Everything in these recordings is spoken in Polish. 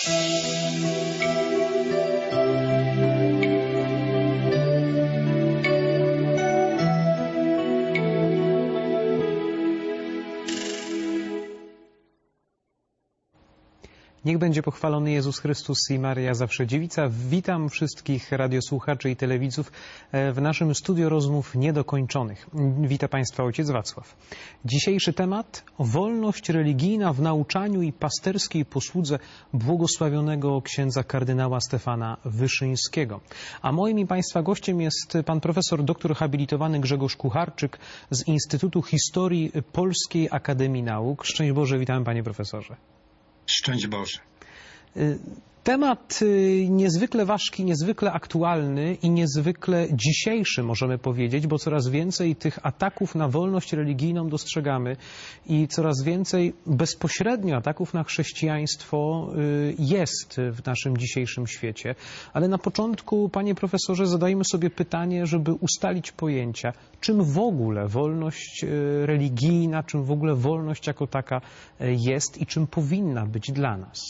Niech będzie pochwalony Jezus Chrystus i Maryja Zawsze Dziewica. Witam wszystkich radiosłuchaczy i telewidzów w naszym studio rozmów niedokończonych. Witam Państwa ojciec Wacław. Dzisiejszy temat: wolność religijna w nauczaniu i pasterskiej posłudze błogosławionego księdza kardynała Stefana Wyszyńskiego. A moim i Państwa gościem jest pan profesor doktor habilitowany Grzegorz Kucharczyk z Instytutu Historii Polskiej Akademii Nauk. Szczęść Boże, witamy panie profesorze. Szczęść Boże. Temat niezwykle ważki, niezwykle aktualny i niezwykle dzisiejszy, możemy powiedzieć, bo coraz więcej tych ataków na wolność religijną dostrzegamy i coraz więcej bezpośrednio ataków na chrześcijaństwo jest w naszym dzisiejszym świecie. Ale na początku, panie profesorze, zadajmy sobie pytanie, żeby ustalić pojęcia. Czym w ogóle wolność religijna, czym w ogóle wolność jako taka jest i czym powinna być dla nas?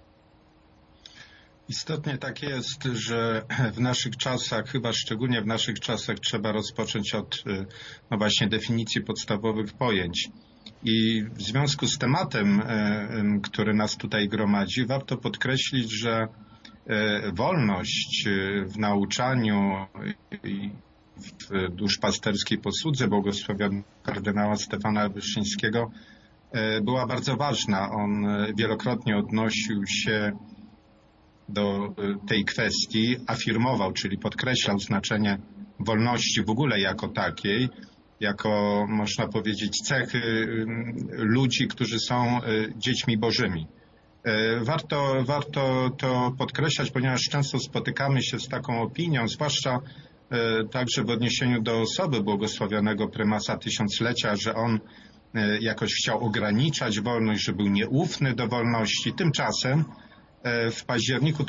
Istotnie tak jest, że w naszych czasach, chyba szczególnie w naszych czasach, trzeba rozpocząć od właśnie definicji podstawowych pojęć. I w związku z tematem, który nas tutaj gromadzi, warto podkreślić, że wolność w nauczaniu i w duszpasterskiej posłudze błogosławionego kardynała Stefana Wyszyńskiego była bardzo ważna. On wielokrotnie odnosił się do tej kwestii, afirmował, czyli podkreślał znaczenie wolności w ogóle jako takiej, jako, można powiedzieć, cechy ludzi, którzy są dziećmi bożymi. Warto to podkreślać, ponieważ często spotykamy się z taką opinią, zwłaszcza także w odniesieniu do osoby błogosławionego prymasa tysiąclecia, że on jakoś chciał ograniczać wolność, że był nieufny do wolności. Tymczasem w październiku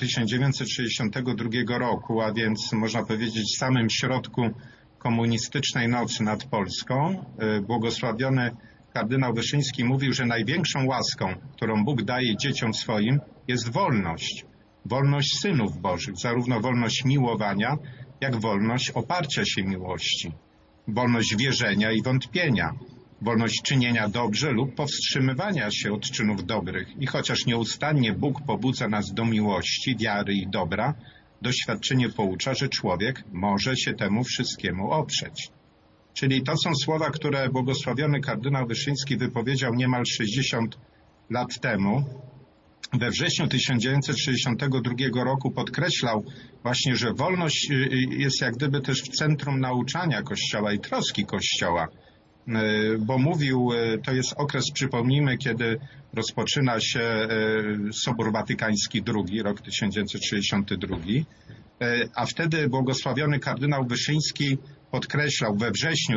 1962 roku, a więc można powiedzieć w samym środku komunistycznej nocy nad Polską, błogosławiony kardynał Wyszyński mówił, że największą łaską, którą Bóg daje dzieciom swoim, jest wolność. Wolność synów bożych, zarówno wolność miłowania, jak wolność oparcia się miłości. Wolność wierzenia i wątpienia. Wolność czynienia dobrze lub powstrzymywania się od czynów dobrych. I chociaż nieustannie Bóg pobudza nas do miłości, wiary i dobra, doświadczenie poucza, że człowiek może się temu wszystkiemu oprzeć. Czyli to są słowa, które błogosławiony kardynał Wyszyński wypowiedział niemal 60 lat temu. We wrześniu 1962 roku podkreślał właśnie, że wolność jest jak gdyby też w centrum nauczania Kościoła i troski Kościoła. Bo mówił, to jest okres, przypomnijmy, kiedy rozpoczyna się Sobór Watykański II, rok 1962, a wtedy błogosławiony kardynał Wyszyński podkreślał we wrześniu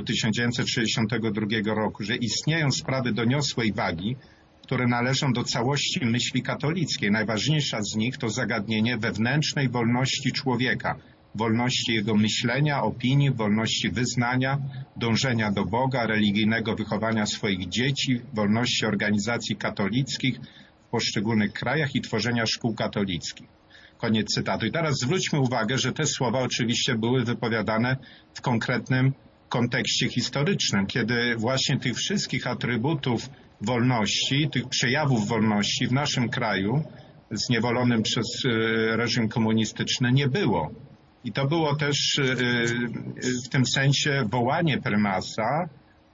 1962 roku, że istnieją sprawy doniosłej wagi, które należą do całości myśli katolickiej. Najważniejsza z nich to zagadnienie wewnętrznej wolności człowieka, wolności jego myślenia, opinii, wolności wyznania, dążenia do Boga, religijnego wychowania swoich dzieci, wolności organizacji katolickich w poszczególnych krajach i tworzenia szkół katolickich. Koniec cytatu. I teraz zwróćmy uwagę, że te słowa oczywiście były wypowiadane w konkretnym kontekście historycznym, kiedy właśnie tych wszystkich atrybutów wolności, tych przejawów wolności w naszym kraju zniewolonym przez reżim komunistyczny nie było. I to było też w tym sensie wołanie prymasa,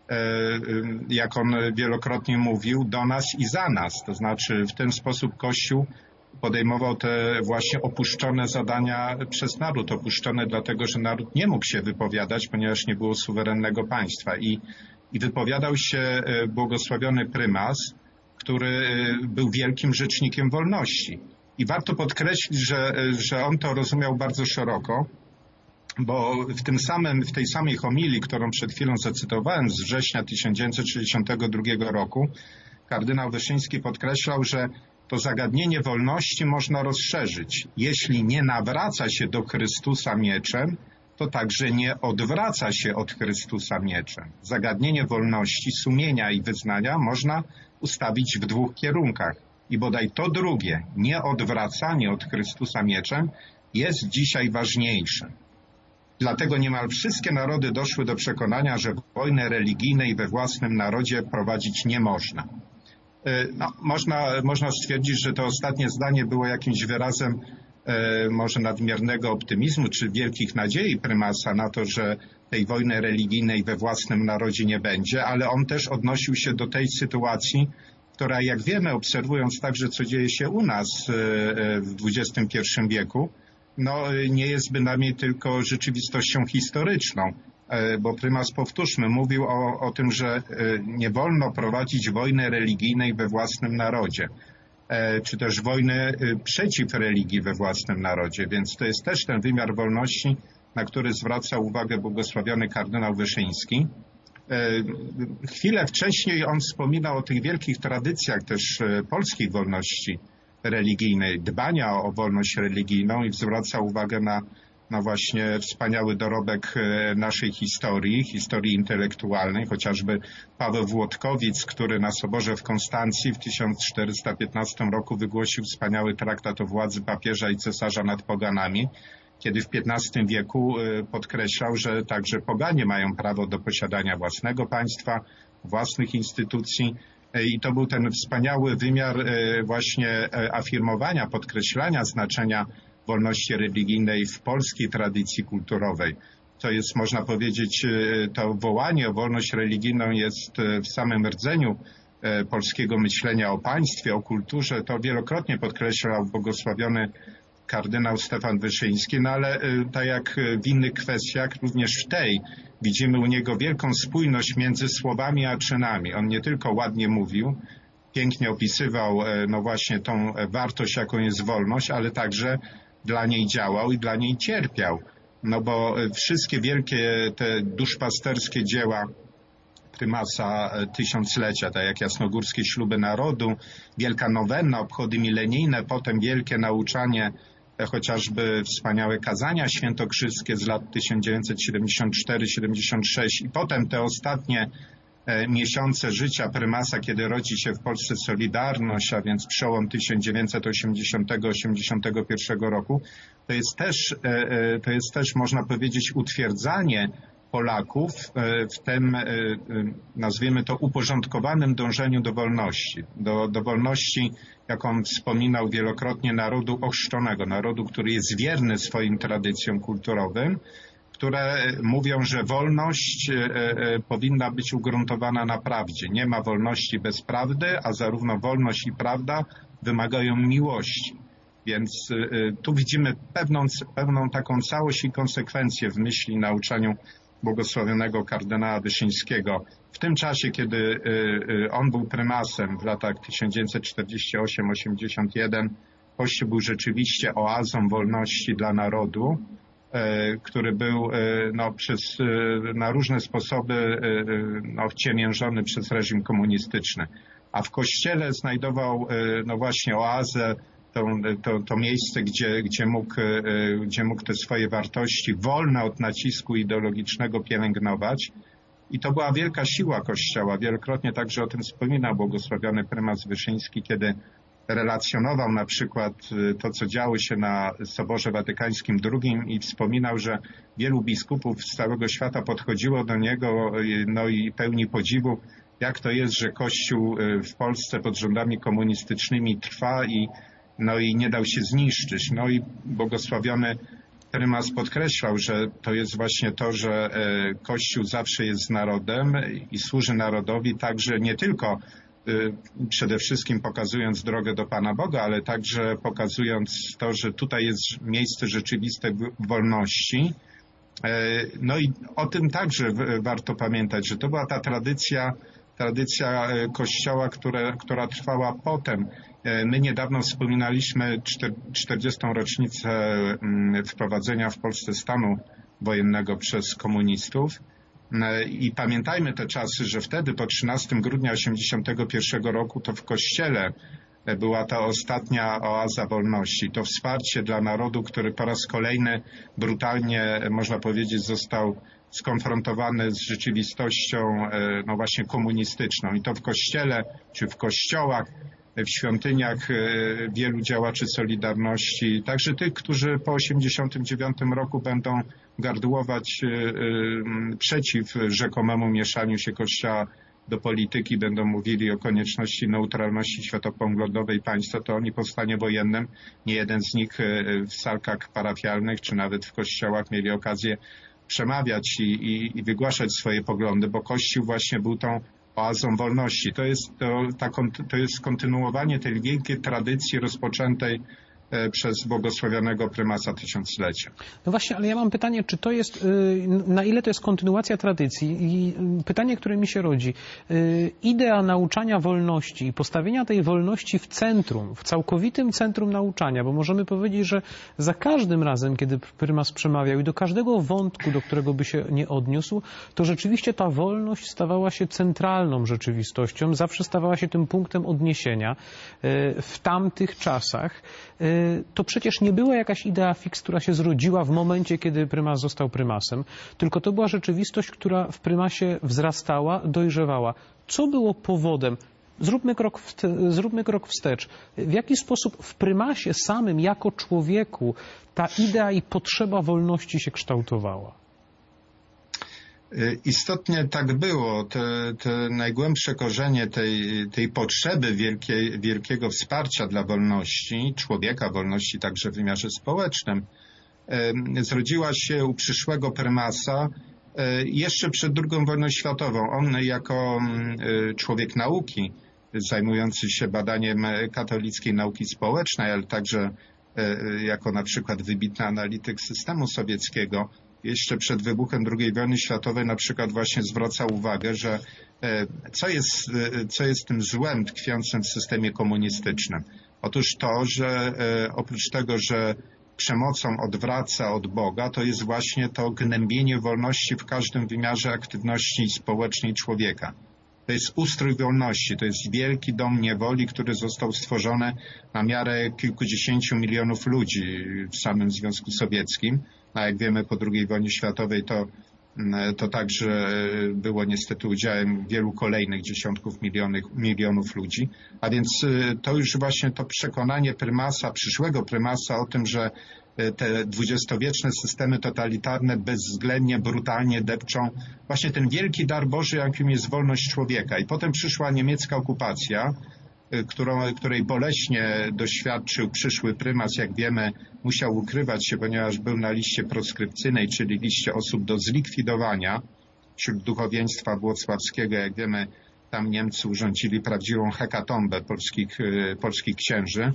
jak on wielokrotnie mówił, do nas i za nas. To znaczy w ten sposób Kościół podejmował te właśnie opuszczone zadania przez naród. Opuszczone dlatego, że naród nie mógł się wypowiadać, ponieważ nie było suwerennego państwa. I wypowiadał się błogosławiony prymas, który był wielkim rzecznikiem wolności. I warto podkreślić, że on to rozumiał bardzo szeroko, bo w tej samej homilii, którą przed chwilą zacytowałem z września 1962 roku, kardynał Wyszyński podkreślał, że to zagadnienie wolności można rozszerzyć. Jeśli nie nawraca się do Chrystusa mieczem, to także nie odwraca się od Chrystusa mieczem. Zagadnienie wolności, sumienia i wyznania można ustawić w dwóch kierunkach. I bodaj to drugie, nie odwracanie od Chrystusa mieczem, jest dzisiaj ważniejsze. Dlatego niemal wszystkie narody doszły do przekonania, że wojny religijnej we własnym narodzie prowadzić nie można. No, można stwierdzić, że to ostatnie zdanie było jakimś wyrazem może nadmiernego optymizmu czy wielkich nadziei prymasa na to, że tej wojny religijnej we własnym narodzie nie będzie, ale on też odnosił się do tej sytuacji, która, jak wiemy, obserwując także, co dzieje się u nas w XXI wieku, no, nie jest bynajmniej tylko rzeczywistością historyczną, bo prymas, powtórzmy, mówił o tym, że nie wolno prowadzić wojny religijnej we własnym narodzie, czy też wojny przeciw religii we własnym narodzie, więc to jest też ten wymiar wolności, na który zwraca uwagę błogosławiony kardynał Wyszyński. Chwilę wcześniej on wspominał o tych wielkich tradycjach też polskiej wolności religijnej, dbania o wolność religijną i zwraca uwagę na właśnie wspaniały dorobek naszej historii intelektualnej, chociażby Paweł Włodkowic, który na Soborze w Konstancji w 1415 roku wygłosił wspaniały traktat o władzy papieża i cesarza nad poganami, kiedy w XV wieku podkreślał, że także poganie mają prawo do posiadania własnego państwa, własnych instytucji. I to był ten wspaniały wymiar właśnie afirmowania, podkreślania znaczenia wolności religijnej w polskiej tradycji kulturowej. To jest, można powiedzieć, to wołanie o wolność religijną jest w samym rdzeniu polskiego myślenia o państwie, o kulturze. To wielokrotnie podkreślał błogosławiony kardynał Stefan Wyszyński, no ale tak jak w innych kwestiach, również w tej widzimy u niego wielką spójność między słowami a czynami. On nie tylko ładnie mówił, pięknie opisywał no właśnie tą wartość, jaką jest wolność, ale także dla niej działał i dla niej cierpiał. No bo wszystkie wielkie te duszpasterskie dzieła prymasa tysiąclecia, tak jak jasnogórskie śluby narodu, wielka nowenna, obchody milenijne, potem wielkie nauczanie, chociażby wspaniałe kazania świętokrzyskie z lat 1974-76 i potem te ostatnie miesiące życia prymasa, kiedy rodzi się w Polsce Solidarność, a więc przełom 1980-81 roku, to jest też, można powiedzieć, utwierdzanie Polaków w tym, nazwijmy to, uporządkowanym dążeniu do wolności. Do wolności, jaką wspominał wielokrotnie, narodu ochrzczonego, narodu, który jest wierny swoim tradycjom kulturowym, które mówią, że wolność powinna być ugruntowana na prawdzie. Nie ma wolności bez prawdy, a zarówno wolność i prawda wymagają miłości. Więc tu widzimy pewną taką całość i konsekwencję w myśli i nauczaniu błogosławionego kardynała Wyszyńskiego. W tym czasie, kiedy on był prymasem w latach 1948-81, Kościół był rzeczywiście oazą wolności dla narodu, który był na różne sposoby wciemiężony przez reżim komunistyczny. A w Kościele znajdował właśnie oazę, to miejsce, gdzie mógł te swoje wartości wolne od nacisku ideologicznego pielęgnować. I to była wielka siła Kościoła. Wielokrotnie także o tym wspominał błogosławiony prymas Wyszyński, kiedy relacjonował na przykład to, co działo się na Soborze Watykańskim II i wspominał, że wielu biskupów z całego świata podchodziło do niego i pełni podziwu, jak to jest, że Kościół w Polsce pod rządami komunistycznymi trwa i nie dał się zniszczyć. No i błogosławiony prymas podkreślał, że to jest właśnie to, że Kościół zawsze jest z narodem i służy narodowi, także nie tylko przede wszystkim pokazując drogę do Pana Boga, ale także pokazując to, że tutaj jest miejsce rzeczywistej wolności. No i o tym także warto pamiętać, że to była ta tradycja Kościoła, która trwała potem. My niedawno wspominaliśmy 40. rocznicę wprowadzenia w Polsce stanu wojennego przez komunistów. I pamiętajmy te czasy, że wtedy po 13 grudnia 1981 roku to w Kościele była ta ostatnia oaza wolności. To wsparcie dla narodu, który po raz kolejny brutalnie, można powiedzieć, został skonfrontowany z rzeczywistością właśnie komunistyczną. I to w Kościele czy w kościołach w świątyniach wielu działaczy Solidarności, także tych, którzy po 1989 roku będą gardłować przeciw rzekomemu mieszaniu się Kościoła do polityki, będą mówili o konieczności neutralności światopoglądowej państwa, to oni po stanie wojennym, nie jeden z nich w salkach parafialnych czy nawet w kościołach mieli okazję przemawiać i wygłaszać swoje poglądy, bo Kościół właśnie był tą oazą wolności. To jest kontynuowanie tej wielkiej tradycji rozpoczętej przez błogosławionego prymasa tysiąclecia. No właśnie, ale ja mam pytanie, czy to jest, na ile to jest kontynuacja tradycji? I pytanie, które mi się rodzi, idea nauczania wolności i postawienia tej wolności w centrum, w całkowitym centrum nauczania, bo możemy powiedzieć, że za każdym razem, kiedy prymas przemawiał i do każdego wątku, do którego by się nie odniósł, to rzeczywiście ta wolność stawała się centralną rzeczywistością, zawsze stawała się tym punktem odniesienia w tamtych czasach. To przecież nie była jakaś idea fix, która się zrodziła w momencie, kiedy prymas został prymasem, tylko to była rzeczywistość, która w prymasie wzrastała, dojrzewała. Co było powodem? Zróbmy krok wstecz. W jaki sposób w prymasie samym, jako człowieku, ta idea i potrzeba wolności się kształtowała? Istotnie tak było. Te najgłębsze korzenie tej potrzeby wielkiego wsparcia dla wolności, człowieka, wolności także w wymiarze społecznym, zrodziła się u przyszłego prymasa jeszcze przed II wojną światową. On jako człowiek nauki, zajmujący się badaniem katolickiej nauki społecznej, ale także jako na przykład wybitny analityk systemu sowieckiego, jeszcze przed wybuchem II wojny światowej na przykład właśnie zwracał uwagę, że co jest tym złem tkwiącym w systemie komunistycznym? Otóż to, że oprócz tego, że przemocą odwraca od Boga, to jest właśnie to gnębienie wolności w każdym wymiarze aktywności społecznej człowieka. To jest ustrój wolności, to jest wielki dom niewoli, który został stworzony na miarę kilkudziesięciu milionów ludzi w samym Związku Sowieckim. A jak wiemy, po II wojnie światowej to także było niestety udziałem wielu kolejnych dziesiątków milionów ludzi. A więc to już właśnie to przekonanie prymasa, przyszłego prymasa o tym, że te dwudziestowieczne systemy totalitarne bezwzględnie, brutalnie depczą właśnie ten wielki dar Boży, jakim jest wolność człowieka. I potem przyszła niemiecka okupacja, której boleśnie doświadczył przyszły prymas, jak wiemy, musiał ukrywać się, ponieważ był na liście proskrypcyjnej, czyli liście osób do zlikwidowania wśród duchowieństwa włocławskiego. Jak wiemy, tam Niemcy urządzili prawdziwą hekatombę polskich księży.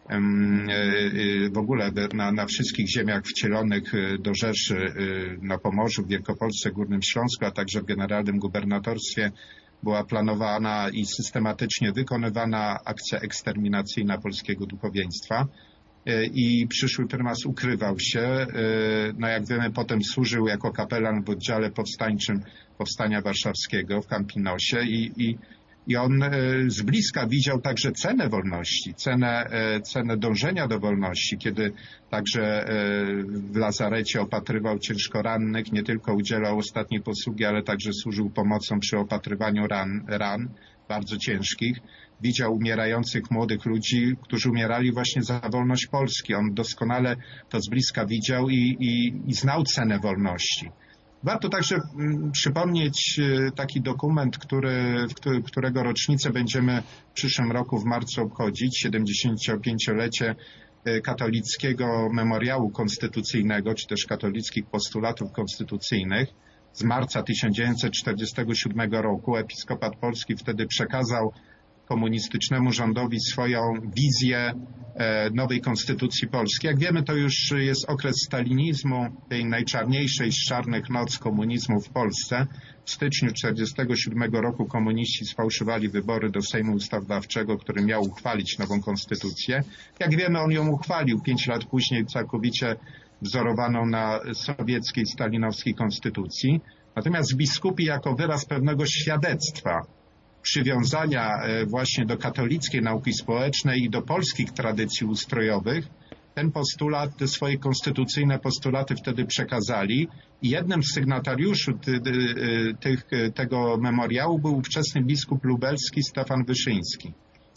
W ogóle na wszystkich ziemiach wcielonych do Rzeszy, na Pomorzu, w Wielkopolsce, Górnym Śląsku, a także w generalnym gubernatorstwie była planowana i systematycznie wykonywana akcja eksterminacyjna polskiego duchowieństwa. I przyszły prymas ukrywał się. No jak wiemy, potem służył jako kapelan w oddziale powstańczym Powstania Warszawskiego w Campinosie i on z bliska widział także cenę wolności, cenę dążenia do wolności, kiedy także w lazarecie opatrywał ciężko rannych, nie tylko udzielał ostatniej posługi, ale także służył pomocą przy opatrywaniu ran bardzo ciężkich. Widział umierających młodych ludzi, którzy umierali właśnie za wolność Polski. On doskonale to z bliska widział i znał cenę wolności. Warto także przypomnieć taki dokument, którego rocznicę będziemy w przyszłym roku w marcu obchodzić, 75-lecie katolickiego memoriału konstytucyjnego, czy też katolickich postulatów konstytucyjnych z marca 1947 roku. Episkopat Polski wtedy przekazał komunistycznemu rządowi swoją wizję nowej konstytucji polskiej. Jak wiemy, to już jest okres stalinizmu, tej najczarniejszej z czarnych noc komunizmu w Polsce. W styczniu 1947 roku komuniści sfałszowali wybory do Sejmu Ustawodawczego, który miał uchwalić nową konstytucję. Jak wiemy, on ją uchwalił 5 lat później, całkowicie wzorowaną na sowieckiej, stalinowskiej konstytucji. Natomiast biskupi jako wyraz pewnego świadectwa przywiązania właśnie do katolickiej nauki społecznej i do polskich tradycji ustrojowych, ten postulat, te swoje konstytucyjne postulaty wtedy przekazali i jednym z sygnatariuszy tego memoriału był ówczesny biskup lubelski Stefan Wyszyński.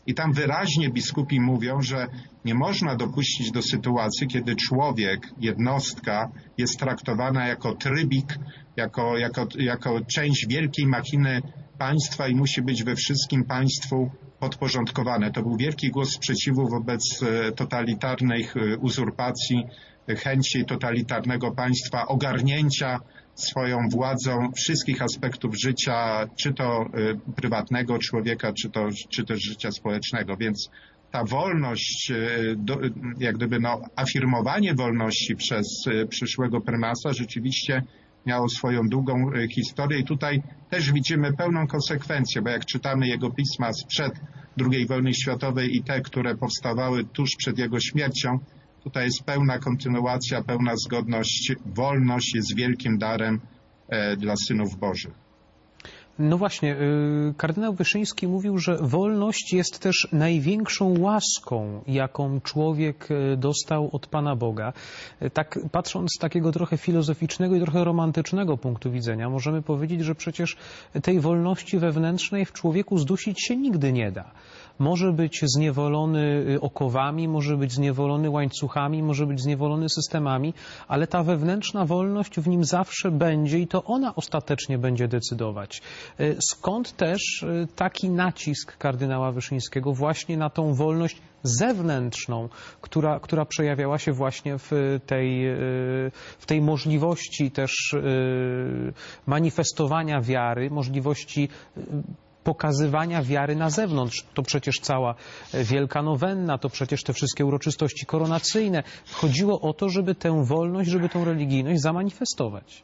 I tam wyraźnie biskupi mówią, że nie można dopuścić do sytuacji, kiedy człowiek, jednostka jest traktowana jako trybik, jako część wielkiej machiny państwa i musi być we wszystkim państwu podporządkowane. To był wielki głos sprzeciwu wobec totalitarnej uzurpacji, chęci totalitarnego państwa, ogarnięcia swoją władzą wszystkich aspektów życia, czy to prywatnego człowieka, czy też życia społecznego. Więc ta wolność, jak gdyby afirmowanie wolności przez przyszłego prymasa rzeczywiście miało swoją długą historię i tutaj też widzimy pełną konsekwencję, bo jak czytamy jego pisma sprzed II wojny światowej i te, które powstawały tuż przed jego śmiercią, tutaj jest pełna kontynuacja, pełna zgodność. Wolność jest wielkim darem dla synów Bożych. No właśnie, kardynał Wyszyński mówił, że wolność jest też największą łaską, jaką człowiek dostał od Pana Boga. Tak patrząc z takiego trochę filozoficznego i trochę romantycznego punktu widzenia, możemy powiedzieć, że przecież tej wolności wewnętrznej w człowieku zdusić się nigdy nie da. Może być zniewolony okowami, może być zniewolony łańcuchami, może być zniewolony systemami, ale ta wewnętrzna wolność w nim zawsze będzie i to ona ostatecznie będzie decydować. Skąd też taki nacisk kardynała Wyszyńskiego właśnie na tą wolność zewnętrzną, która przejawiała się właśnie w tej możliwości też manifestowania wiary, możliwości pokazywania wiary na zewnątrz. To przecież cała Wielka Nowenna, to przecież te wszystkie uroczystości koronacyjne. Chodziło o to, żeby tę wolność, żeby tę religijność zamanifestować.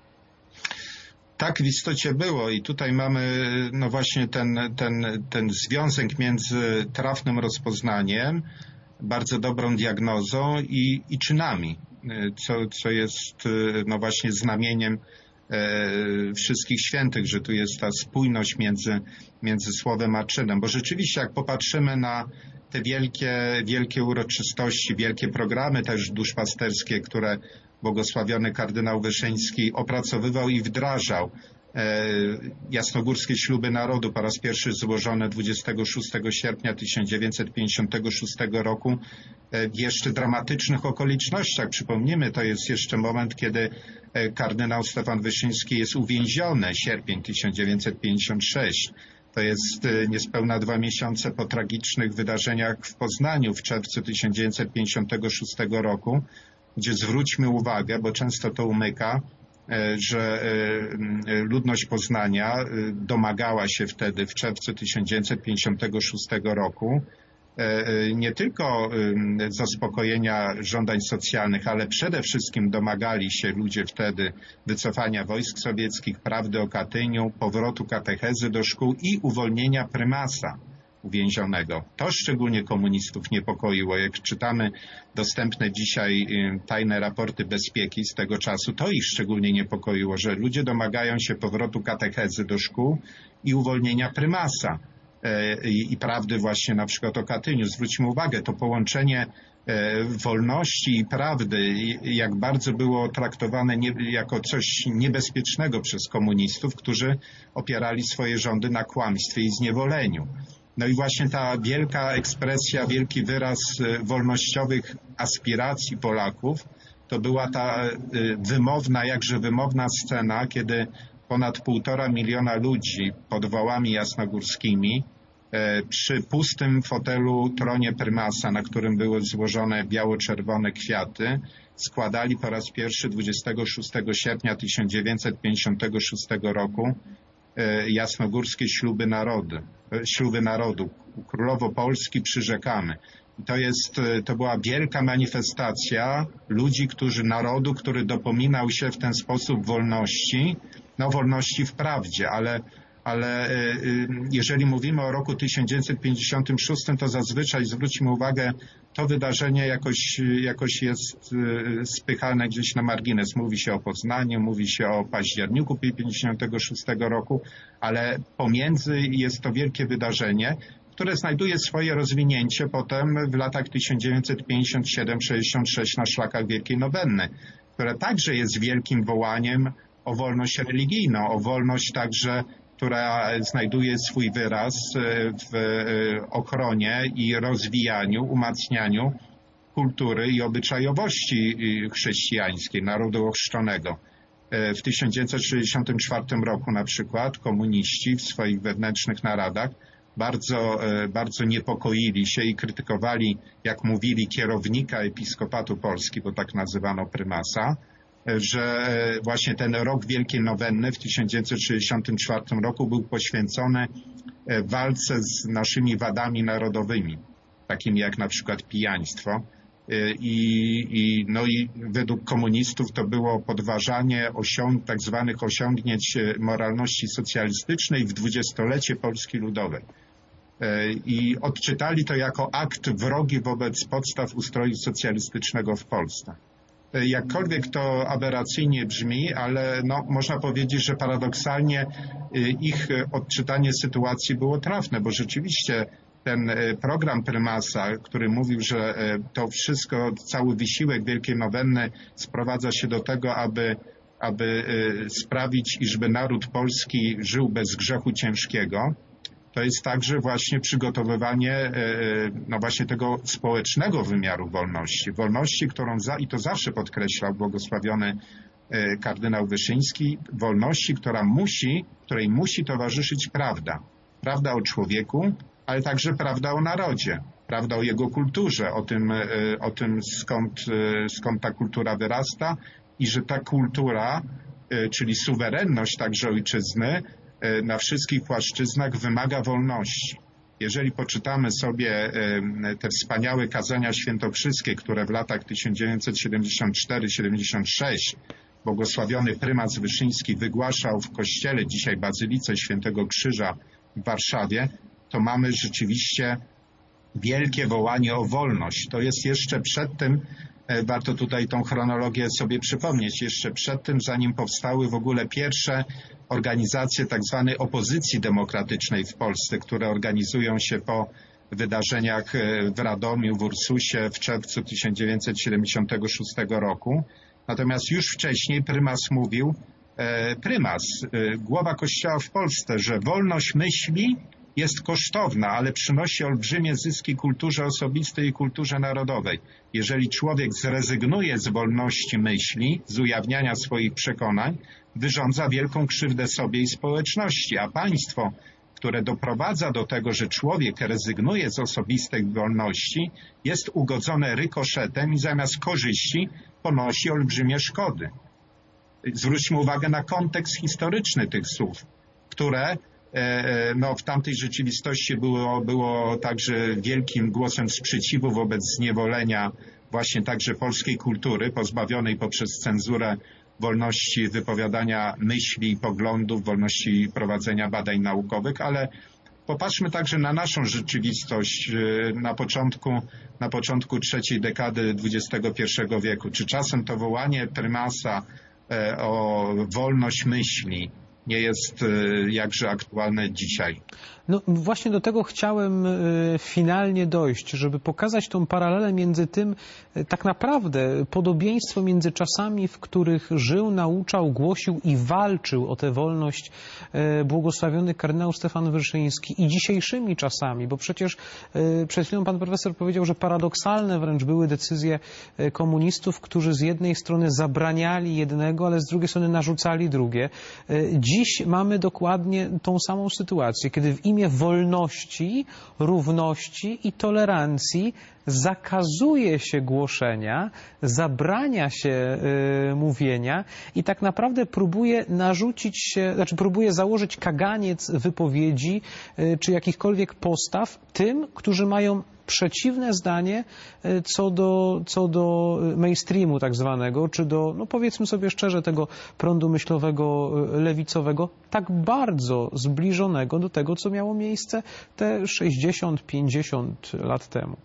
Tak w istocie było i tutaj mamy no właśnie ten związek między trafnym rozpoznaniem, bardzo dobrą diagnozą i czynami, co jest no właśnie znamieniem wszystkich świętych, że tu jest ta spójność między słowem a czynem. Bo rzeczywiście jak popatrzymy na te wielkie uroczystości, wielkie programy też duszpasterskie, które błogosławiony kardynał Wyszyński opracowywał i wdrażał. Jasnogórskie śluby narodu po raz pierwszy złożone 26 sierpnia 1956 roku w jeszcze dramatycznych okolicznościach. Przypomnijmy, to jest jeszcze moment, kiedy kardynał Stefan Wyszyński jest uwięziony, sierpień 1956. To jest niespełna 2 miesiące po tragicznych wydarzeniach w Poznaniu w czerwcu 1956 roku, gdzie zwróćmy uwagę, bo często to umyka, że ludność Poznania domagała się wtedy w czerwcu 1956 roku nie tylko zaspokojenia żądań socjalnych, ale przede wszystkim domagali się ludzie wtedy wycofania wojsk sowieckich, prawdy o Katyniu, powrotu katechezy do szkół i uwolnienia prymasa uwięzionego. To szczególnie komunistów niepokoiło. Jak czytamy dostępne dzisiaj tajne raporty bezpieki z tego czasu, to ich szczególnie niepokoiło, że ludzie domagają się powrotu katechezy do szkół i uwolnienia prymasa i prawdy właśnie na przykład o Katyniu. Zwróćmy uwagę, to połączenie wolności i prawdy, jak bardzo było traktowane jako coś niebezpiecznego przez komunistów, którzy opierali swoje rządy na kłamstwie i zniewoleniu. No i właśnie ta wielka ekspresja, wielki wyraz wolnościowych aspiracji Polaków, to była ta jakże wymowna scena, kiedy ponad 1,5 miliona ludzi pod wołami jasnogórskimi przy pustym fotelu tronie prymasa, na którym były złożone biało-czerwone kwiaty, składali po raz pierwszy 26 sierpnia 1956 roku jasnogórskie śluby narodu. Królowo Polski przyrzekamy. To była wielka manifestacja ludzi, narodu, który dopominał się w ten sposób wolności, wolności w prawdzie, ale jeżeli mówimy o roku 1956, to zazwyczaj zwróćmy uwagę, to wydarzenie jakoś jest spychane gdzieś na margines. Mówi się o Poznaniu, mówi się o październiku 1956 roku, ale pomiędzy jest to wielkie wydarzenie, które znajduje swoje rozwinięcie potem w latach 1957-66 na szlakach Wielkiej Nowenny, które także jest wielkim wołaniem o wolność religijną, o wolność także która znajduje swój wyraz w ochronie i rozwijaniu, umacnianiu kultury i obyczajowości chrześcijańskiej, narodu ochrzczonego. W 1964 roku na przykład komuniści w swoich wewnętrznych naradach bardzo niepokoili się i krytykowali, jak mówili, kierownika Episkopatu Polski, bo tak nazywano prymasa, że właśnie ten rok Wielkiej Nowenny w 1964 roku był poświęcony walce z naszymi wadami narodowymi, takimi jak na przykład pijaństwo. I według komunistów to było podważanie tak zwanych osiągnięć moralności socjalistycznej w dwudziestolecie Polski Ludowej. I odczytali to jako akt wrogi wobec podstaw ustroju socjalistycznego w Polsce. Jakkolwiek to aberracyjnie brzmi, ale można powiedzieć, że paradoksalnie ich odczytanie sytuacji było trafne, bo rzeczywiście ten program prymasa, który mówił, że to wszystko, cały wysiłek Wielkiej Nowenny sprowadza się do tego, aby sprawić, iżby naród polski żył bez grzechu ciężkiego, to jest także właśnie przygotowywanie właśnie tego społecznego wymiaru wolności. Wolności, którą i to zawsze podkreślał błogosławiony kardynał Wyszyński, wolności, której musi towarzyszyć prawda. Prawda o człowieku, ale także prawda o narodzie, prawda o jego kulturze, o tym skąd ta kultura wyrasta i że ta kultura, czyli suwerenność także ojczyzny, na wszystkich płaszczyznach wymaga wolności. Jeżeli poczytamy sobie te wspaniałe kazania świętokrzyskie, które w latach 1974-76 błogosławiony prymas Wyszyński wygłaszał w kościele, dzisiaj Bazylice Świętego Krzyża w Warszawie, to mamy rzeczywiście wielkie wołanie o wolność. To jest jeszcze przed tym, warto tutaj tą chronologię sobie przypomnieć, jeszcze przed tym, zanim powstały w ogóle pierwsze organizacje tak zwanej opozycji demokratycznej w Polsce, które organizują się po wydarzeniach w Radomiu, w Ursusie w czerwcu 1976 roku. Natomiast już wcześniej prymas mówił, głowa Kościoła w Polsce, że wolność myśli jest kosztowna, ale przynosi olbrzymie zyski kulturze osobistej i kulturze narodowej. Jeżeli człowiek zrezygnuje z wolności myśli, z ujawniania swoich przekonań, wyrządza wielką krzywdę sobie i społeczności, a państwo, które doprowadza do tego, że człowiek rezygnuje z osobistej wolności, jest ugodzone rykoszetem i zamiast korzyści ponosi olbrzymie szkody. Zwróćmy uwagę na kontekst historyczny tych słów, które w tamtej rzeczywistości było także wielkim głosem sprzeciwu wobec zniewolenia właśnie także polskiej kultury, pozbawionej poprzez cenzurę wolności wypowiadania myśli i poglądów, wolności prowadzenia badań naukowych, ale popatrzmy także na naszą rzeczywistość na początku trzeciej dekady XXI wieku. Czy czasem to wołanie prymasa o wolność myśli nie jest jakże aktualne dzisiaj? No właśnie do tego chciałem finalnie dojść, żeby pokazać tą paralelę między tym, tak naprawdę podobieństwo między czasami, w których żył, nauczał, głosił i walczył o tę wolność błogosławiony kardynał Stefan Wyszyński i dzisiejszymi czasami, bo przecież przed chwilą pan profesor powiedział, że paradoksalne wręcz były decyzje komunistów, którzy z jednej strony zabraniali jednego, ale z drugiej strony narzucali drugie. Dziś mamy dokładnie tą samą sytuację, kiedy w imię wolności, równości i tolerancji zakazuje się głoszenia, zabrania się mówienia i tak naprawdę próbuje próbuje założyć kaganiec wypowiedzi czy jakichkolwiek postaw tym, którzy mają przeciwne zdanie co do mainstreamu tak zwanego, czy do, powiedzmy sobie szczerze, tego prądu myślowego lewicowego, tak bardzo zbliżonego do tego, co miało miejsce te 60-50 lat temu.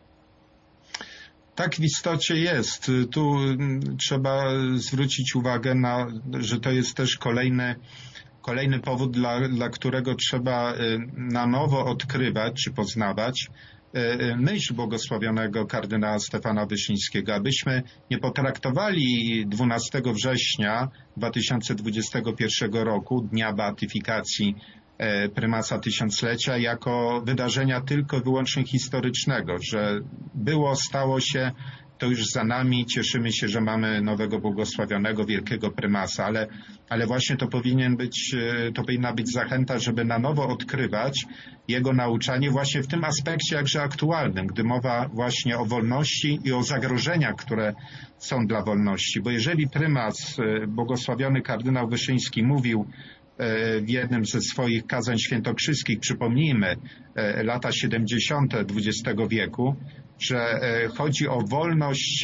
Tak w istocie jest. Tu trzeba zwrócić uwagę że to jest też kolejny powód, dla którego trzeba na nowo odkrywać czy poznawać myśl błogosławionego kardynała Stefana Wyszyńskiego, abyśmy nie potraktowali 12 września 2021 roku, dnia beatyfikacji prymasa tysiąclecia jako wydarzenia tylko wyłącznie historycznego, że było, stało się, to już za nami, cieszymy się, że mamy nowego błogosławionego, wielkiego prymasa, ale właśnie to powinna być zachęta, żeby na nowo odkrywać jego nauczanie właśnie w tym aspekcie jakże aktualnym, gdy mowa właśnie o wolności i o zagrożeniach, które są dla wolności. Bo jeżeli prymas, błogosławiony kardynał Wyszyński mówił w jednym ze swoich kazań świętokrzyskich, przypomnijmy, lata 70. XX wieku, że chodzi o wolność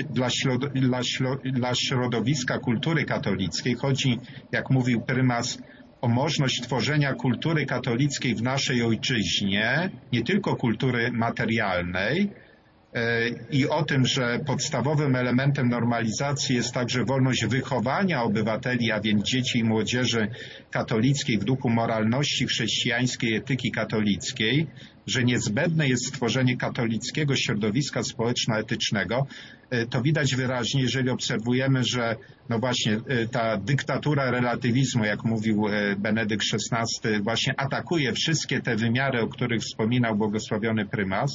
dla środowiska kultury katolickiej. Chodzi, jak mówił prymas, o możliwość tworzenia kultury katolickiej w naszej ojczyźnie, nie tylko kultury materialnej, i o tym, że podstawowym elementem normalizacji jest także wolność wychowania obywateli, a więc dzieci i młodzieży katolickiej w duchu moralności chrześcijańskiej, etyki katolickiej, że niezbędne jest stworzenie katolickiego środowiska społeczno-etycznego, to widać wyraźnie, jeżeli obserwujemy, że no właśnie ta dyktatura relatywizmu, jak mówił Benedykt XVI, właśnie atakuje wszystkie te wymiary, o których wspominał błogosławiony prymas,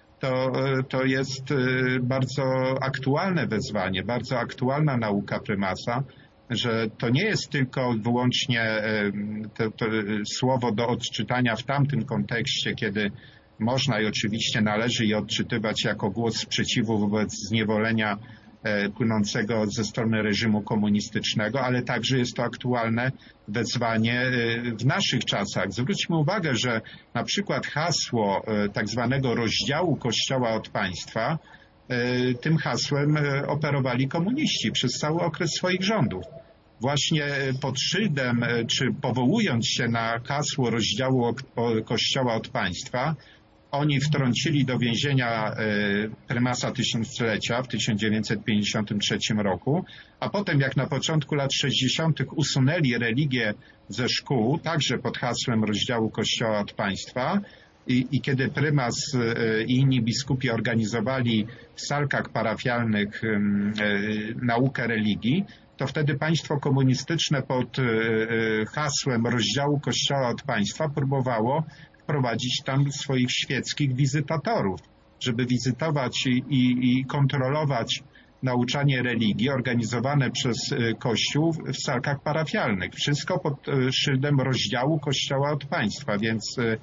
to jest bardzo aktualne wezwanie, bardzo aktualna nauka prymasa, że to nie jest tylko wyłącznie to słowo do odczytania w tamtym kontekście, kiedy można i oczywiście należy je odczytywać jako głos sprzeciwu wobec zniewolenia płynącego ze strony reżimu komunistycznego, ale także jest to aktualne wezwanie w naszych czasach. Zwróćmy uwagę, że na przykład hasło tak zwanego rozdziału Kościoła od państwa, tym hasłem operowali komuniści przez cały okres swoich rządów. Właśnie pod szyldem, czy powołując się na hasło rozdziału Kościoła od państwa, oni wtrącili do więzienia prymasa tysiąclecia w 1953 roku, a potem jak na początku lat 60. usunęli religię ze szkół, także pod hasłem rozdziału Kościoła od państwa, i kiedy prymas i inni biskupi organizowali w salkach parafialnych naukę religii, to wtedy państwo komunistyczne pod hasłem rozdziału Kościoła od państwa próbowało wprowadzić tam swoich świeckich wizytatorów, żeby wizytować i kontrolować nauczanie religii organizowane przez Kościół w salkach parafialnych. Wszystko pod szyldem rozdziału Kościoła od państwa, więc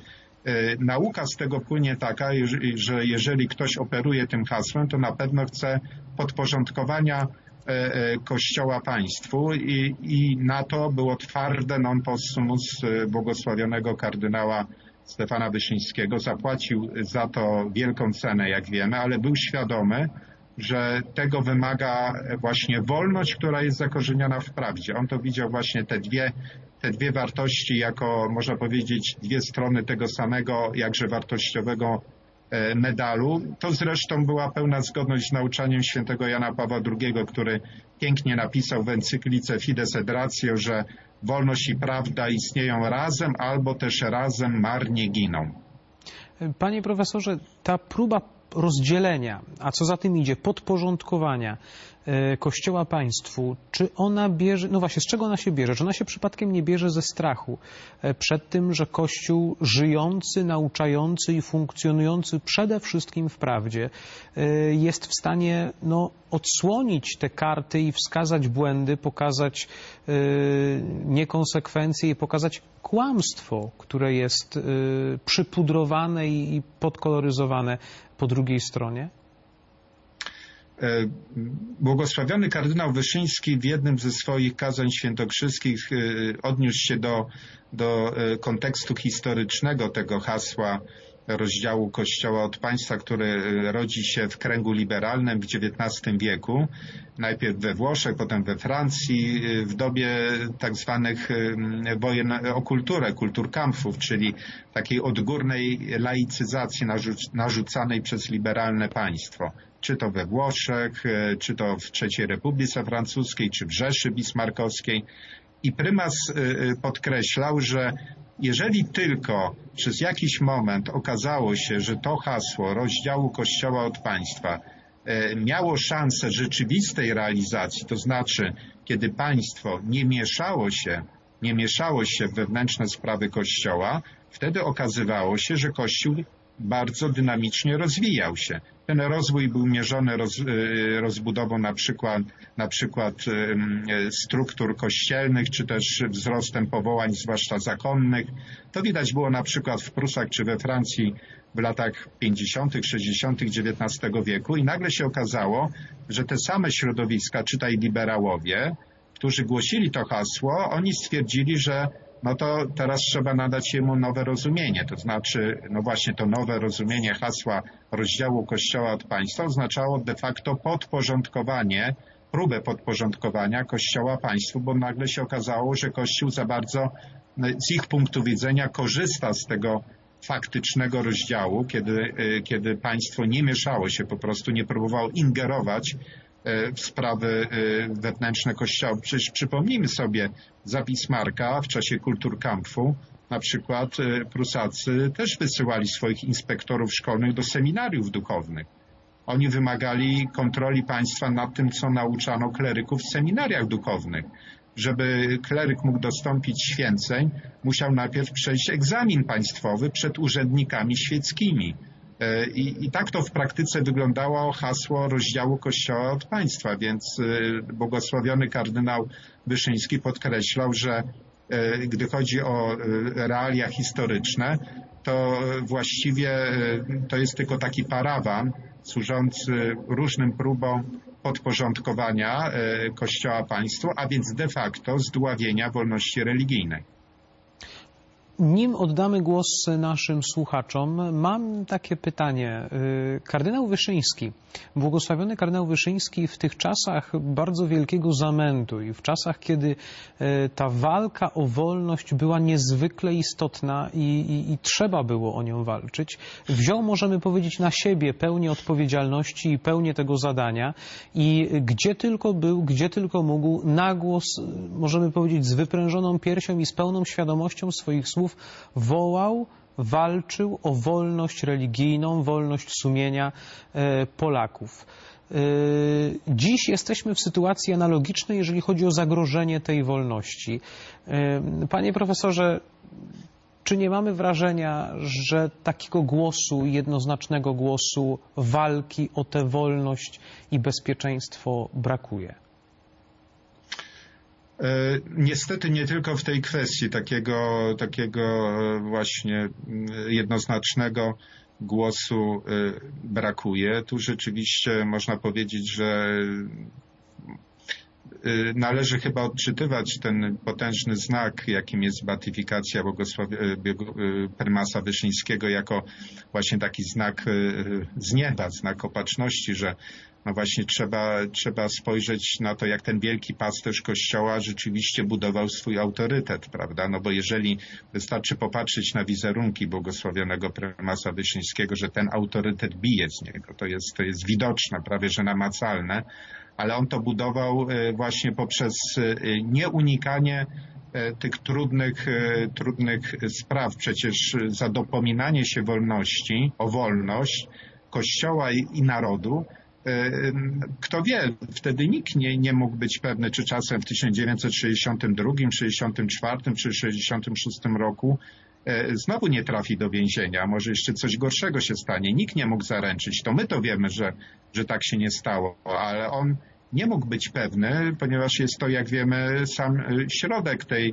nauka z tego płynie taka, że jeżeli ktoś operuje tym hasłem, to na pewno chce podporządkowania Kościoła państwu i na to było twarde non possumus błogosławionego kardynała Stefana Wyszyńskiego. Zapłacił za to wielką cenę, jak wiemy, ale był świadomy, że tego wymaga właśnie wolność, która jest zakorzeniona w prawdzie. On to widział właśnie te dwie wartości jako, można powiedzieć, dwie strony tego samego, jakże wartościowego medalu. To zresztą była pełna zgodność z nauczaniem świętego Jana Pawła II, który pięknie napisał w encyklice Fides et Ratio, że wolność i prawda istnieją razem albo też razem marnie giną. Panie profesorze, ta próba rozdzielenia, a co za tym idzie, podporządkowania Kościoła państwu, czy ona bierze, no właśnie, z czego ona się bierze? Czy ona się przypadkiem nie bierze ze strachu przed tym, że Kościół żyjący, nauczający i funkcjonujący przede wszystkim w prawdzie jest w stanie odsłonić te karty i wskazać błędy, pokazać niekonsekwencje i pokazać kłamstwo, które jest przypudrowane i podkoloryzowane po drugiej stronie? Błogosławiony kardynał Wyszyński w jednym ze swoich kazań świętokrzyskich odniósł się do kontekstu historycznego tego hasła rozdziału Kościoła od państwa, który rodzi się w kręgu liberalnym w XIX wieku, najpierw we Włoszech, potem we Francji, w dobie tak zwanych wojen o kulturę, kulturkampfów, czyli takiej odgórnej laicyzacji narzucanej przez liberalne państwo. Czy to we Włoszech, czy to w III Republice Francuskiej, czy w Rzeszy Bismarckowskiej. I prymas podkreślał, że jeżeli tylko przez jakiś moment okazało się, że to hasło rozdziału Kościoła od państwa miało szansę rzeczywistej realizacji, to znaczy kiedy państwo nie mieszało się nie mieszało się w wewnętrzne sprawy Kościoła, wtedy okazywało się, że Kościół bardzo dynamicznie rozwijał się. Ten rozwój był mierzony rozbudową na przykład struktur kościelnych, czy też wzrostem powołań, zwłaszcza zakonnych. To widać było na przykład w Prusach czy we Francji w latach 50., 60. XIX wieku i nagle się okazało, że te same środowiska, czytaj liberałowie, którzy głosili to hasło, oni stwierdzili, że no to teraz trzeba nadać jemu nowe rozumienie. To znaczy, no właśnie to nowe rozumienie hasła rozdziału Kościoła od państwa oznaczało de facto próbę podporządkowania Kościoła państwu, bo nagle się okazało, że Kościół za bardzo z ich punktu widzenia korzysta z tego faktycznego rozdziału, kiedy państwo nie mieszało się, po prostu nie próbowało ingerować w sprawy wewnętrzne Kościoła. Przecież przypomnijmy sobie za Bismarcka w czasie Kulturkampfu, na przykład Prusacy też wysyłali swoich inspektorów szkolnych do seminariów duchownych. Oni wymagali kontroli państwa nad tym, co nauczano kleryków w seminariach duchownych. Żeby kleryk mógł dostąpić święceń, musiał najpierw przejść egzamin państwowy przed urzędnikami świeckimi. I tak to w praktyce wyglądało hasło rozdziału Kościoła od państwa, więc błogosławiony kardynał Wyszyński podkreślał, że gdy chodzi o realia historyczne, to właściwie to jest tylko taki parawan służący różnym próbom podporządkowania Kościoła państwu, a więc de facto zdławienia wolności religijnej. Nim oddamy głos naszym słuchaczom, mam takie pytanie. Kardynał Wyszyński, błogosławiony kardynał Wyszyński w tych czasach bardzo wielkiego zamętu i w czasach, kiedy ta walka o wolność była niezwykle istotna i trzeba było o nią walczyć, wziął, możemy powiedzieć, na siebie pełnię odpowiedzialności i pełnię tego zadania i gdzie tylko był, gdzie tylko mógł, na głos, możemy powiedzieć, z wyprężoną piersią i z pełną świadomością swoich słów wołał, walczył o wolność religijną, wolność sumienia Polaków. Dziś jesteśmy w sytuacji analogicznej, jeżeli chodzi o zagrożenie tej wolności. Panie profesorze, czy nie mamy wrażenia, że takiego głosu, jednoznacznego głosu walki o tę wolność i bezpieczeństwo brakuje? Niestety nie tylko w tej kwestii takiego właśnie jednoznacznego głosu brakuje. Tu rzeczywiście można powiedzieć, że należy chyba odczytywać ten potężny znak, jakim jest beatyfikacja prymasa Wyszyńskiego, jako właśnie taki znak z nieba, znak opatrzności, że no właśnie trzeba spojrzeć na to, jak ten wielki pasterz Kościoła rzeczywiście budował swój autorytet, prawda? No bo jeżeli wystarczy popatrzeć na wizerunki błogosławionego prymasa Wyszyńskiego, że ten autorytet bije z niego, to jest widoczne, prawie że namacalne, ale on to budował właśnie poprzez nieunikanie tych trudnych spraw. Przecież za dopominanie się wolności, o wolność Kościoła i narodu, kto wie, wtedy nikt nie mógł być pewny, czy czasem w 1962, 64 czy 66 roku znowu nie trafi do więzienia, może jeszcze coś gorszego się stanie. Nikt nie mógł zaręczyć. To my to wiemy, że tak się nie stało, ale on nie mógł być pewny, ponieważ jest to, jak wiemy, sam środek tej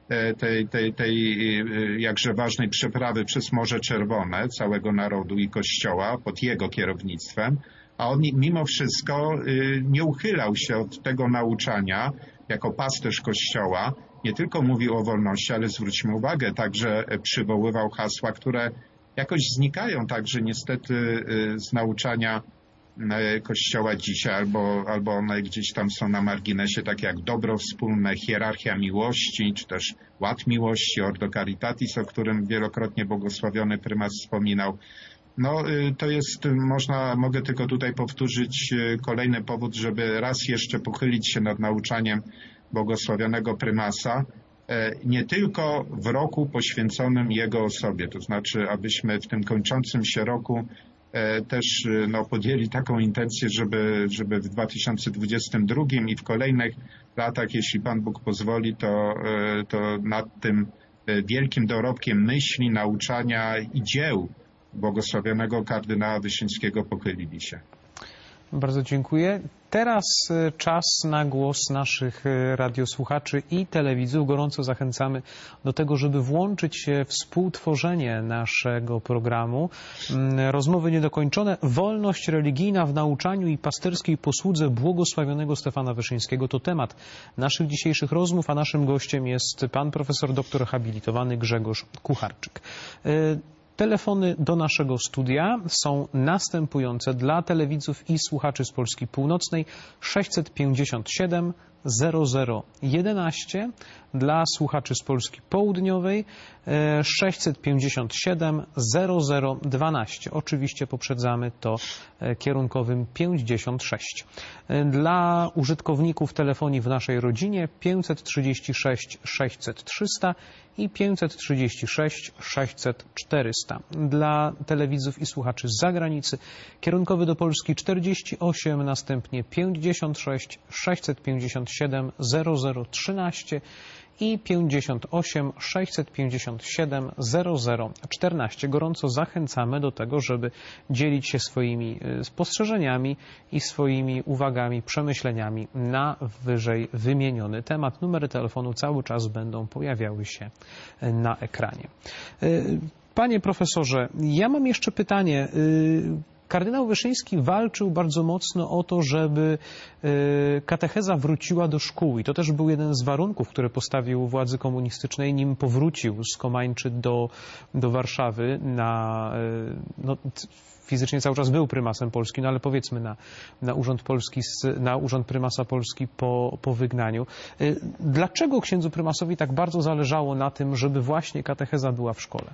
jakże ważnej przeprawy przez Morze Czerwone całego narodu i Kościoła pod jego kierownictwem, a on mimo wszystko nie uchylał się od tego nauczania jako pasterz Kościoła. Nie tylko mówił o wolności, ale zwróćmy uwagę, także przywoływał hasła, które jakoś znikają także niestety z nauczania Kościoła dzisiaj, albo one gdzieś tam są na marginesie, takie jak dobro wspólne, hierarchia miłości, czy też ład miłości, ordo caritatis, o którym wielokrotnie błogosławiony prymas wspominał. No to jest, mogę tylko tutaj powtórzyć kolejny powód, żeby raz jeszcze pochylić się nad nauczaniem błogosławionego prymasa, nie tylko w roku poświęconym jego osobie, to znaczy abyśmy w tym kończącym się roku też podjęli taką intencję, żeby w 2022 i w kolejnych latach, jeśli Pan Bóg pozwoli, to nad tym wielkim dorobkiem myśli, nauczania i dzieł błogosławionego kardynała Wyszyńskiego pochylili się. Bardzo dziękuję. Teraz czas na głos naszych radiosłuchaczy i telewidzów. Gorąco zachęcamy do tego, żeby włączyć się w współtworzenie naszego programu. Rozmowy niedokończone. Wolność religijna w nauczaniu i pasterskiej posłudze błogosławionego Stefana Wyszyńskiego to temat naszych dzisiejszych rozmów, a naszym gościem jest pan profesor doktor habilitowany Grzegorz Kucharczyk. Telefony do naszego studia są następujące dla telewidzów i słuchaczy z Polski Północnej 657 0011, dla słuchaczy z Polski Południowej 657 0012. Oczywiście poprzedzamy to kierunkowym 56. Dla użytkowników telefonii w naszej rodzinie 536 600 300 i 536 600 400. Dla telewidzów i słuchaczy z zagranicy kierunkowy do Polski 48, następnie 56 657 0013 i 58 657 0014. Gorąco zachęcamy do tego, żeby dzielić się swoimi spostrzeżeniami i swoimi uwagami, przemyśleniami na wyżej wymieniony temat. Numery telefonu cały czas będą pojawiały się na ekranie. Panie profesorze, ja mam jeszcze pytanie. Kardynał Wyszyński walczył bardzo mocno o to, żeby katecheza wróciła do szkół i to też był jeden z warunków, które postawił władzy komunistycznej, nim powrócił z Komańczy do Warszawy fizycznie cały czas był prymasem Polski, no ale powiedzmy na urząd prymasa Polski po wygnaniu. Dlaczego księdzu prymasowi tak bardzo zależało na tym, żeby właśnie katecheza była w szkole?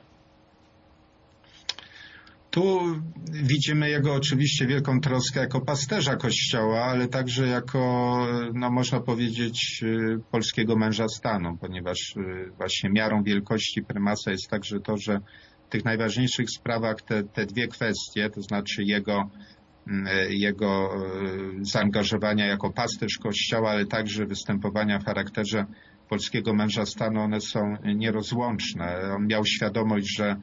Tu widzimy jego oczywiście wielką troskę jako pasterza Kościoła, ale także jako, można powiedzieć, polskiego męża stanu, ponieważ właśnie miarą wielkości prymasa jest także to, że w tych najważniejszych sprawach te dwie kwestie, to znaczy jego zaangażowania jako pasterz Kościoła, ale także występowania w charakterze polskiego męża stanu, one są nierozłączne. On miał świadomość, że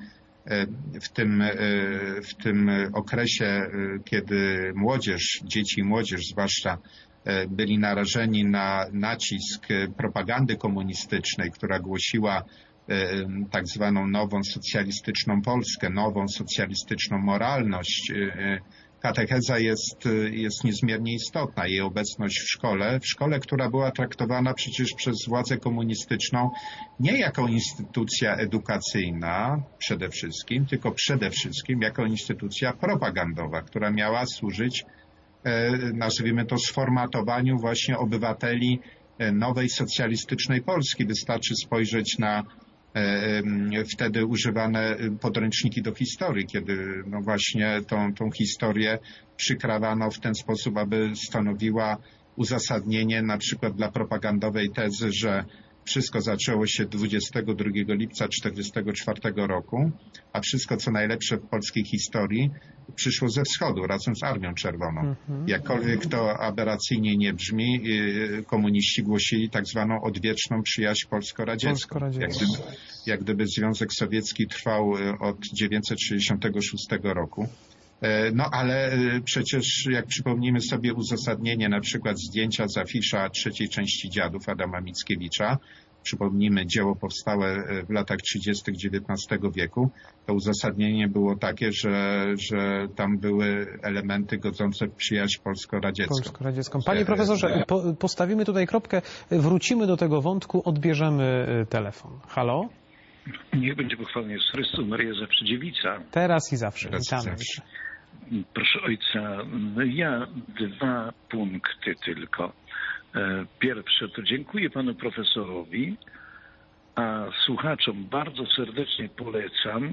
w tym okresie, kiedy dzieci i młodzież zwłaszcza byli narażeni na nacisk propagandy komunistycznej, która głosiła tak zwaną nową socjalistyczną Polskę, nową socjalistyczną moralność, katecheza jest niezmiernie istotna. Jej obecność w szkole, która była traktowana przecież przez władzę komunistyczną nie jako instytucja edukacyjna przede wszystkim, tylko przede wszystkim jako instytucja propagandowa, która miała służyć, nazwijmy to, sformatowaniu właśnie obywateli nowej socjalistycznej Polski. Wystarczy spojrzeć na wtedy używane podręczniki do historii, kiedy właśnie tą historię przykrawano w ten sposób, aby stanowiła uzasadnienie na przykład dla propagandowej tezy, że wszystko zaczęło się 22 lipca 1944 roku, a wszystko co najlepsze w polskiej historii przyszło ze wschodu razem z Armią Czerwoną. Jakkolwiek to aberracyjnie nie brzmi, komuniści głosili tak zwaną odwieczną przyjaźń polsko-radziecką. Jak gdyby Związek Sowiecki trwał od 1966 roku. Ale przecież jak przypomnimy sobie uzasadnienie na przykład zdjęcia z afisza trzeciej części Dziadów Adama Mickiewicza, przypomnijmy dzieło powstałe w latach 30. XIX wieku, to uzasadnienie było takie, że tam były elementy godzące w przyjaźń polsko-radziecką. Panie profesorze, postawimy tutaj kropkę, wrócimy do tego wątku, odbierzemy telefon. Halo? Niech będzie pochwalony Jezus Chrystus, Maryja zawsze dziewica. Teraz i zawsze. Witamy. Proszę ojca, ja 2 punkty tylko. Pierwsze to dziękuję panu profesorowi, a słuchaczom bardzo serdecznie polecam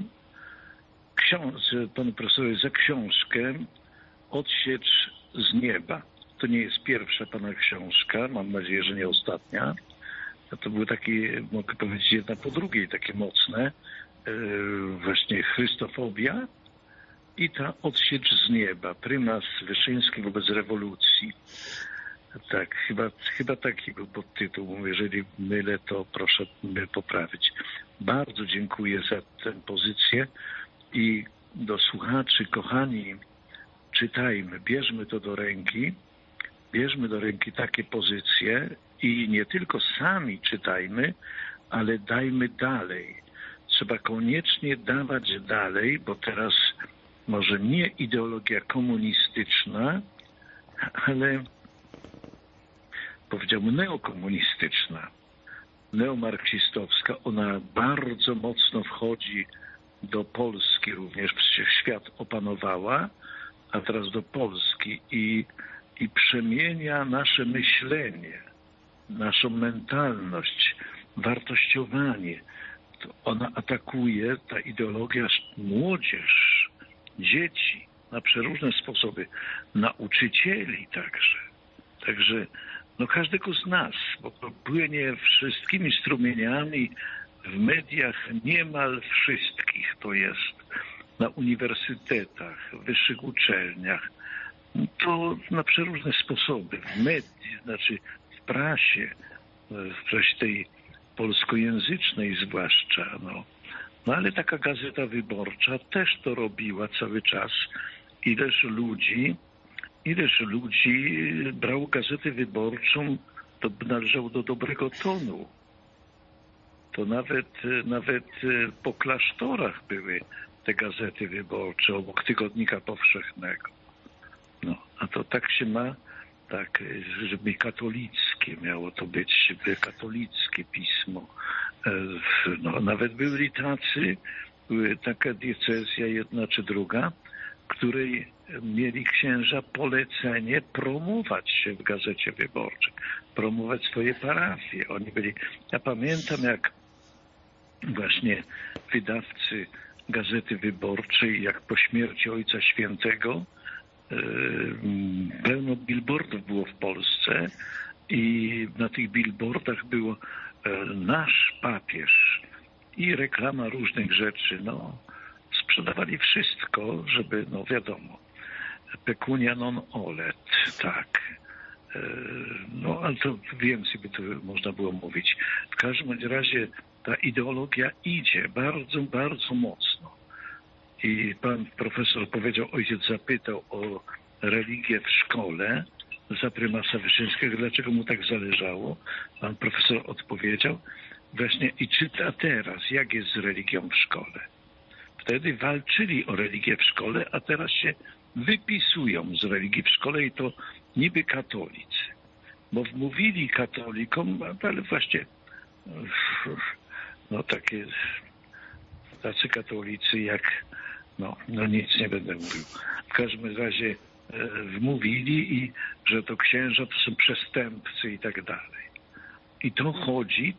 panu profesorowi za książkę Odsiecz z nieba. To nie jest pierwsza pana książka, mam nadzieję, że nie ostatnia. To były takie, mogę powiedzieć, jedna po drugiej, takie mocne. Właśnie Chrystofobia i ta odsiecz z nieba, prymas Wyszyński wobec rewolucji. Tak, chyba taki był podtytuł. Jeżeli mylę, to proszę mnie poprawić. Bardzo dziękuję za tę pozycję i do słuchaczy, kochani, czytajmy, bierzmy to do ręki, bierzmy do ręki takie pozycje i nie tylko sami czytajmy, ale dajmy dalej. Trzeba koniecznie dawać dalej, bo teraz może nie ideologia komunistyczna, ale powiedziałbym neokomunistyczna, neomarksistowska, ona bardzo mocno wchodzi do Polski również, przecież świat opanowała, a teraz do Polski i przemienia nasze myślenie, naszą mentalność, wartościowanie. To ona atakuje, ta ideologia, młodzież, dzieci na przeróżne sposoby, nauczycieli także. Także no każdego z nas, bo to płynie wszystkimi strumieniami w mediach niemal wszystkich, to jest na uniwersytetach, wyższych uczelniach, to na przeróżne sposoby, w mediach, znaczy w prasie tej polskojęzycznej zwłaszcza, no ale taka Gazeta Wyborcza też to robiła cały czas. Ileż ludzi brało Gazetę Wyborczą, to należało do dobrego tonu. To nawet po klasztorach były te Gazety Wyborcze, obok Tygodnika Powszechnego. No, a to tak się ma, tak, żeby katolickie miało to być, katolickie pismo. No, nawet byli tacy, taka diecezja jedna czy druga, której mieli księża polecenie promować się w Gazecie Wyborczej, promować swoje parafie. Oni byli, ja pamiętam, jak właśnie wydawcy Gazety Wyborczej, jak po śmierci Ojca Świętego, pełno billboardów było w Polsce i na tych billboardach było nasz papież i reklama różnych rzeczy. No, sprzedawali wszystko, żeby, no wiadomo, pecunia non olet, tak. No, ale to więcej by tu można było mówić. W każdym razie ta ideologia idzie bardzo, bardzo mocno. I pan profesor powiedział, ojciec zapytał o religię w szkole za prymasa Wyszyńskiego, dlaczego mu tak zależało. Pan profesor odpowiedział właśnie, i czyta teraz, jak jest z religią w szkole. Wtedy walczyli o religię w szkole, a teraz się wypisują z religii w szkole i to niby katolicy. Bo wmówili katolikom, ale właśnie no tacy katolicy jak no nic nie będę mówił. W każdym razie wmówili, i że to księża to są przestępcy i tak dalej. I to chodzi,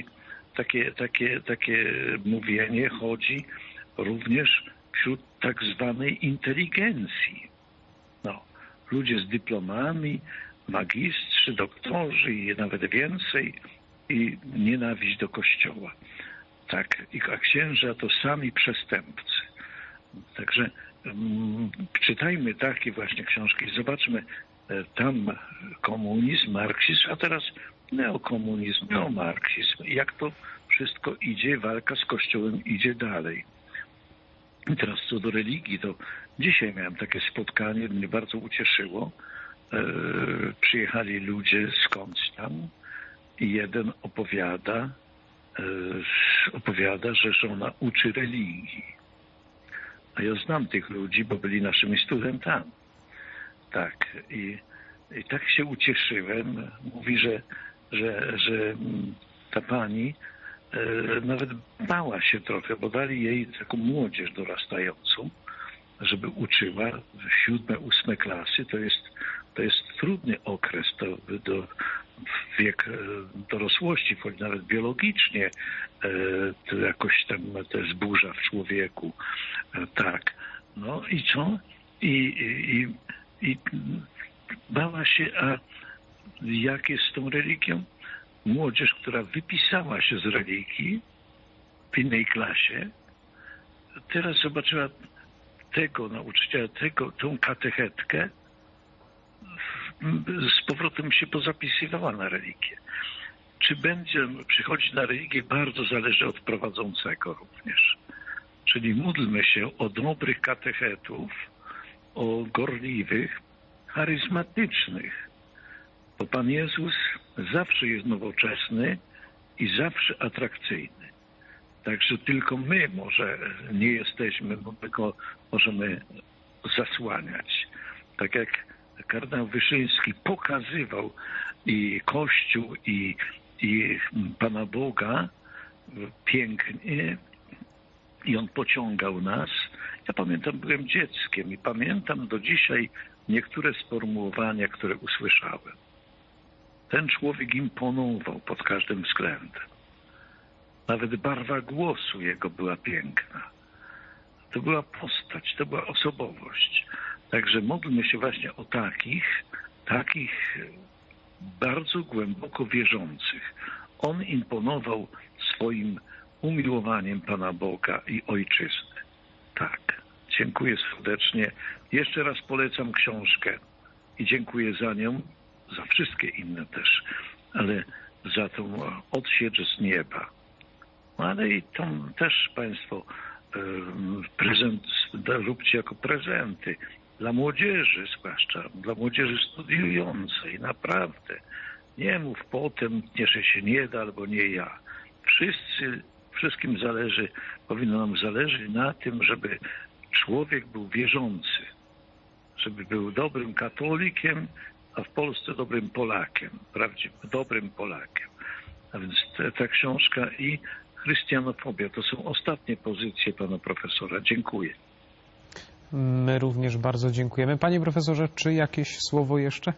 takie mówienie chodzi również wśród tak zwanej inteligencji. No, ludzie z dyplomami, magistrzy, doktorzy i nawet więcej, i nienawiść do Kościoła. Tak, a księża to sami przestępcy. Także czytajmy takie właśnie książki, zobaczmy tam komunizm, marksizm, a teraz neokomunizm, neomarksizm. Jak to wszystko idzie, walka z Kościołem idzie dalej. I teraz co do religii, to dzisiaj miałem takie spotkanie, mnie bardzo ucieszyło. Przyjechali ludzie skądś tam i jeden opowiada, że żona uczy religii. A ja znam tych ludzi, bo byli naszymi studentami. Tak. I tak się ucieszyłem. Mówi, że ta pani nawet bała się trochę, bo dali jej taką młodzież dorastającą, żeby uczyła 7., 8. klasy. To jest trudny okres, wiek dorosłości, choć nawet biologicznie to jakoś tam to jest burza w człowieku. Tak. No i co? I bała się, a jak jest z tą religią? Młodzież, która wypisała się z religii w innej klasie, teraz zobaczyła tego nauczyciela, tą katechetkę z powrotem się pozapisywała na religię. Czy będzie przychodzić na religię, bardzo zależy od prowadzącego również. Czyli módlmy się o dobrych katechetów, o gorliwych, charyzmatycznych. Bo Pan Jezus zawsze jest nowoczesny i zawsze atrakcyjny. Także tylko my może nie jesteśmy, bo tylko możemy zasłaniać. Tak jak kardynał Wyszyński pokazywał i Kościół, i Pana Boga pięknie, i On pociągał nas. Ja pamiętam, byłem dzieckiem i pamiętam do dzisiaj niektóre sformułowania, które usłyszałem. Ten człowiek imponował pod każdym względem. Nawet barwa głosu jego była piękna. To była postać, to była osobowość. Także módlmy się właśnie o takich bardzo głęboko wierzących. On imponował swoim umiłowaniem Pana Boga i Ojczyzny. Tak, dziękuję serdecznie. Jeszcze raz polecam książkę i dziękuję za nią, za wszystkie inne też, ale za tą odsiecz z nieba. Ale i tą też Państwo prezent róbcie jako prezenty dla młodzieży, zwłaszcza dla młodzieży studiującej. Naprawdę. Nie mów potem, że się nie da albo nie ja. Wszystkim powinno nam zależeć na tym, żeby człowiek był wierzący, żeby był dobrym katolikiem, a w Polsce dobrym Polakiem, prawdziwym, dobrym Polakiem. A więc ta książka i chrystianofobia to są ostatnie pozycje pana profesora. Dziękuję. My również bardzo dziękujemy. Panie profesorze, czy jakieś słowo jeszcze?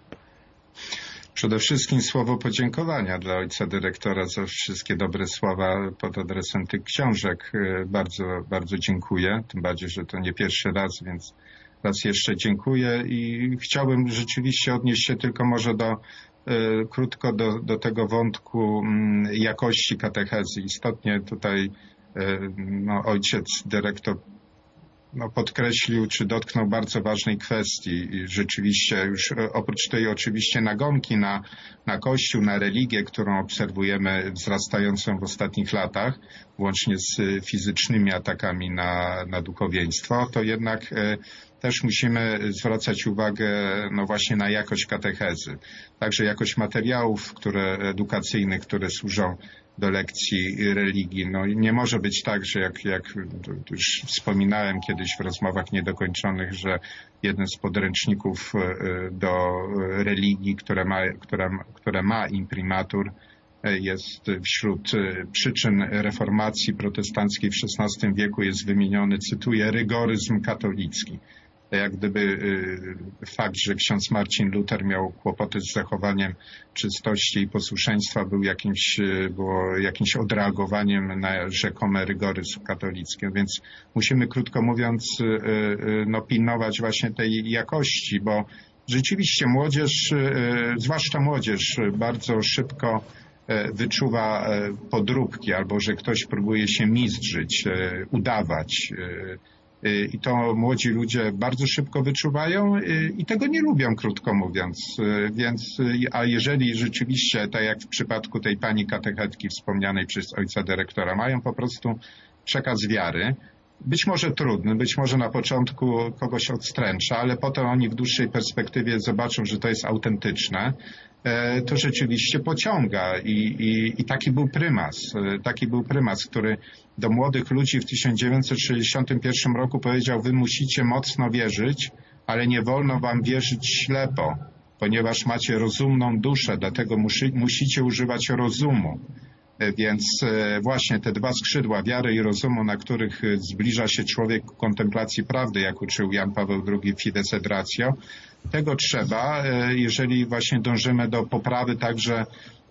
Przede wszystkim słowo podziękowania dla ojca dyrektora za wszystkie dobre słowa pod adresem tych książek. Bardzo, bardzo dziękuję. Tym bardziej, że to nie pierwszy raz, więc raz jeszcze dziękuję i chciałbym rzeczywiście odnieść się tylko może krótko do tego wątku jakości katechezy. Istotnie tutaj ojciec dyrektor podkreślił, czy dotknął bardzo ważnej kwestii i rzeczywiście już oprócz tej oczywiście nagonki na Kościół, na religię, którą obserwujemy wzrastającą w ostatnich latach, łącznie z fizycznymi atakami na duchowieństwo, to jednak też musimy zwracać uwagę właśnie na jakość katechezy. Także jakość materiałów edukacyjnych, które służą do lekcji religii. Nie może być tak, że jak już wspominałem kiedyś w rozmowach niedokończonych, że jeden z podręczników do religii, które ma imprimatur, jest wśród przyczyn reformacji protestanckiej w XVI wieku jest wymieniony, cytuję, rygoryzm katolicki. Jak gdyby fakt, że ksiądz Marcin Luter miał kłopoty z zachowaniem czystości i posłuszeństwa było jakimś odreagowaniem na rzekome rygoryzm katolicki. Więc musimy, krótko mówiąc, pilnować właśnie tej jakości, bo rzeczywiście młodzież, zwłaszcza młodzież, bardzo szybko wyczuwa podróbki albo że ktoś próbuje się mizdrzyć, udawać. I to młodzi ludzie bardzo szybko wyczuwają i tego nie lubią, krótko mówiąc. A jeżeli rzeczywiście, tak jak w przypadku tej pani katechetki wspomnianej przez ojca dyrektora, mają po prostu przekaz wiary, być może trudny, być może na początku kogoś odstręcza, ale potem oni w dłuższej perspektywie zobaczą, że to jest autentyczne, to rzeczywiście pociąga i taki był prymas, który do młodych ludzi w 1961 roku powiedział: wy musicie mocno wierzyć, ale nie wolno wam wierzyć ślepo, ponieważ macie rozumną duszę, dlatego musicie używać rozumu. Więc właśnie te dwa skrzydła wiary i rozumu, na których zbliża się człowiek ku kontemplacji prawdy, jak uczył Jan Paweł II w Fides et Ratio, tego trzeba, jeżeli właśnie dążymy do poprawy także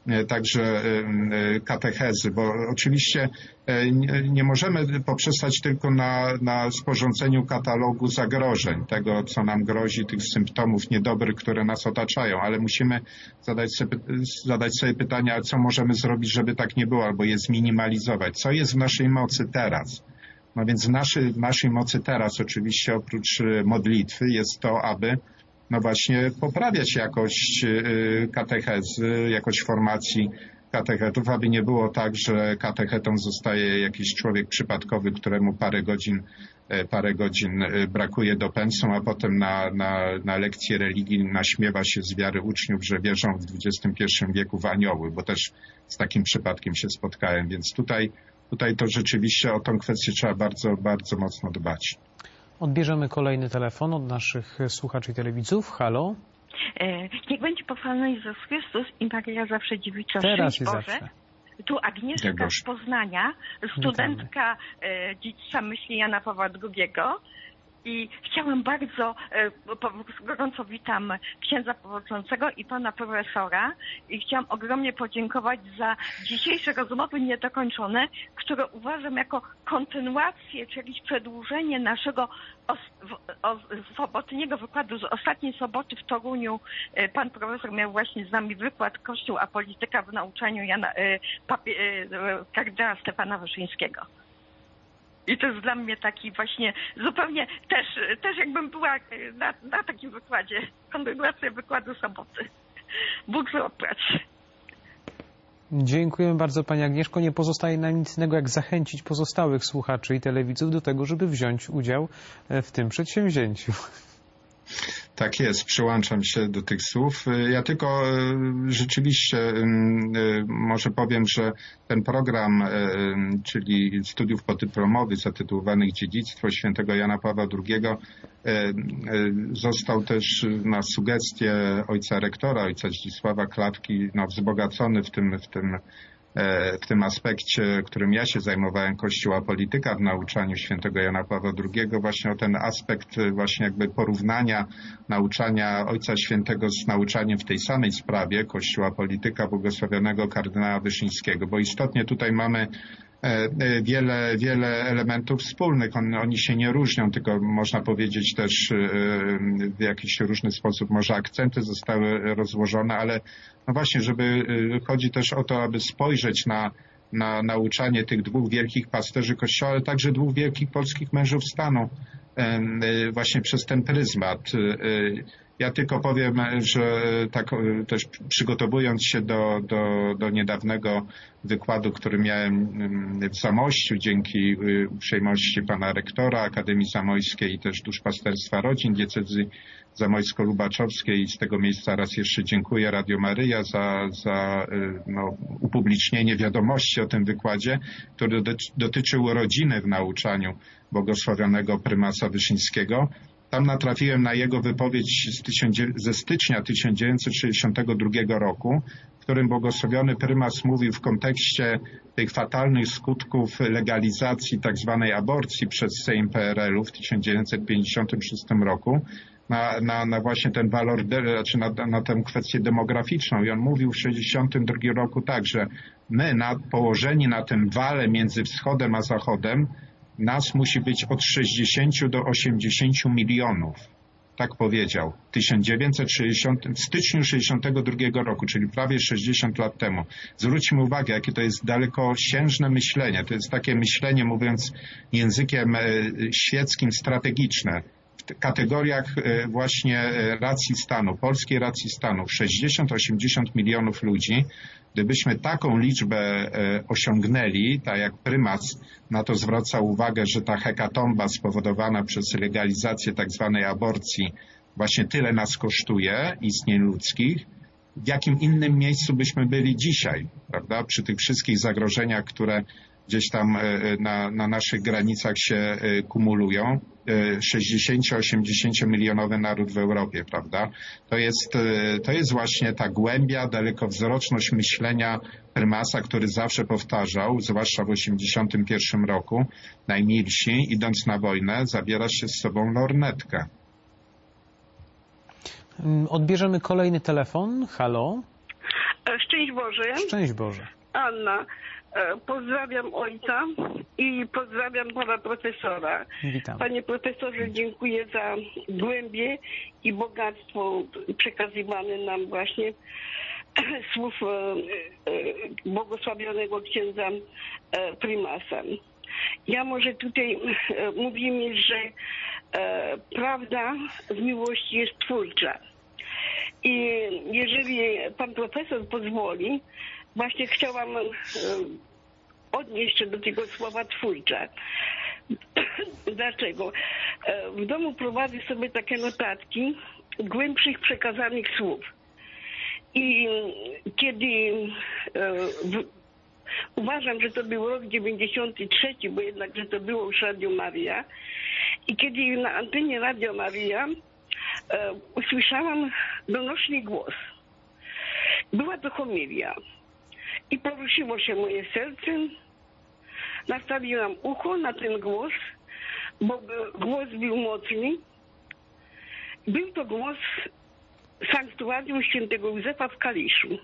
katechezy, bo oczywiście nie możemy poprzestać tylko na sporządzeniu katalogu zagrożeń, tego co nam grozi, tych symptomów niedobrych, które nas otaczają, ale musimy zadać sobie pytanie, co możemy zrobić, żeby tak nie było, albo je zminimalizować. Co jest w naszej mocy teraz? No więc w naszej mocy teraz oczywiście oprócz modlitwy jest to, aby no właśnie poprawiać jakość katechezy, jakość formacji katechetów, aby nie było tak, że katechetą zostaje jakiś człowiek przypadkowy, któremu parę godzin brakuje do pensum, a potem na lekcji religii naśmiewa się z wiary uczniów, że wierzą w XXI wieku w anioły, bo też z takim przypadkiem się spotkałem, więc tutaj to rzeczywiście o tą kwestię trzeba bardzo, bardzo mocno dbać. Odbierzemy kolejny telefon od naszych słuchaczy i telewidzów. Halo? Niech będzie pochwalony Jezus Chrystus i Maryja zawsze dziewicza. Teraz i Boże. zawsze. Tu Agnieszka z Poznania, studentka dziedzictwa myśli Jana Pawła II. I chciałam bardzo, gorąco witam księdza przewodniczącego i pana profesora i chciałam ogromnie podziękować za dzisiejsze rozmowy niedokończone, które uważam jako kontynuację, czyli przedłużenie naszego sobotniego wykładu z ostatniej soboty w Toruniu. Pan profesor miał właśnie z nami wykład Kościół a polityka w nauczaniu kardynała Stefana Wyszyńskiego. I to jest dla mnie taki właśnie zupełnie też jakbym była na takim wykładzie, kontynuacja wykładu soboty. Bóg zapłać. Dziękujemy bardzo Pani Agnieszko. Nie pozostaje nam nic innego, jak zachęcić pozostałych słuchaczy i telewidzów do tego, żeby wziąć udział w tym przedsięwzięciu. Tak jest, przyłączam się do tych słów. Ja tylko rzeczywiście może powiem, że ten program, czyli studiów podyplomowych zatytułowanych Dziedzictwo Świętego Jana Pawła II został też na sugestię ojca rektora, ojca Zdzisława Klapki, wzbogacony w tym aspekcie, którym ja się zajmowałem, Kościoła polityka w nauczaniu świętego Jana Pawła II, właśnie o ten aspekt właśnie jakby porównania nauczania Ojca Świętego z nauczaniem w tej samej sprawie Kościoła polityka błogosławionego kardynała Wyszyńskiego, bo istotnie tutaj mamy wiele elementów wspólnych. Oni się nie różnią, tylko można powiedzieć też w jakiś różny sposób może akcenty zostały rozłożone, ale no właśnie, chodzi też o to, aby spojrzeć na nauczanie tych dwóch wielkich pasterzy Kościoła, ale także dwóch wielkich polskich mężów stanu właśnie przez ten pryzmat. Ja tylko powiem, że tak też przygotowując się do niedawnego wykładu, który miałem w Zamościu dzięki uprzejmości pana rektora Akademii Zamojskiej i też Duszpasterstwa Rodzin Diecezji Zamojsko-Lubaczowskiej, i z tego miejsca raz jeszcze dziękuję Radio Maryja za upublicznienie wiadomości o tym wykładzie, który dotyczył rodziny w nauczaniu błogosławionego prymasa Wyszyńskiego. Tam natrafiłem na jego wypowiedź ze stycznia 1962 roku, w którym błogosławiony prymas mówił w kontekście tych fatalnych skutków legalizacji tak zwanej aborcji przez Sejm PRL-u w 1956 roku na właśnie ten walor, znaczy na tę kwestię demograficzną. I on mówił w 1962 roku tak, że my położeni na tym wale między wschodem a zachodem, nas musi być od 60 do 80 milionów. Tak powiedział w styczniu 1962 roku, czyli prawie 60 lat temu. Zwróćmy uwagę, jakie to jest dalekosiężne myślenie. To jest takie myślenie, mówiąc językiem świeckim, strategiczne. W kategoriach właśnie racji stanu, polskiej racji stanu, 60-80 milionów ludzi. Gdybyśmy taką liczbę osiągnęli, tak jak prymas na to zwraca uwagę, że ta hekatomba spowodowana przez legalizację tak zwanej aborcji właśnie tyle nas kosztuje, istnień ludzkich, w jakim innym miejscu byśmy byli dzisiaj, prawda? Przy tych wszystkich zagrożeniach, które gdzieś tam na naszych granicach się kumulują. 60-80 milionowy naród w Europie, prawda? To jest właśnie ta głębia, dalekowzroczność myślenia prymasa, który zawsze powtarzał, zwłaszcza w 81 roku, najmilsi, idąc na wojnę, zabiera się z sobą lornetkę. Odbierzemy kolejny telefon. Halo? Szczęść Boże. Szczęść Boże. Anna. Pozdrawiam ojca i pozdrawiam pana profesora. Witam. Panie profesorze, dziękuję za głębię i bogactwo przekazywane nam właśnie słów błogosławionego księdza prymasa. Ja może tutaj mówimy, że prawda z miłości jest twórcza. I jeżeli pan profesor pozwoli, właśnie chciałam odnieść się do tego słowa twórcza. Dlaczego? W domu prowadzę sobie takie notatki głębszych przekazanych słów. I kiedy uważam, że to był rok 93, bo jednak, że to było już Radio Maria. I kiedy na antenie Radio Maria usłyszałam donośny głos. Była to homilia. I poruszyło się moje serce. Nastawiłam ucho na ten głos, bo głos był mocny. Był to głos sanktuarium świętego Józefa w Kaliszu.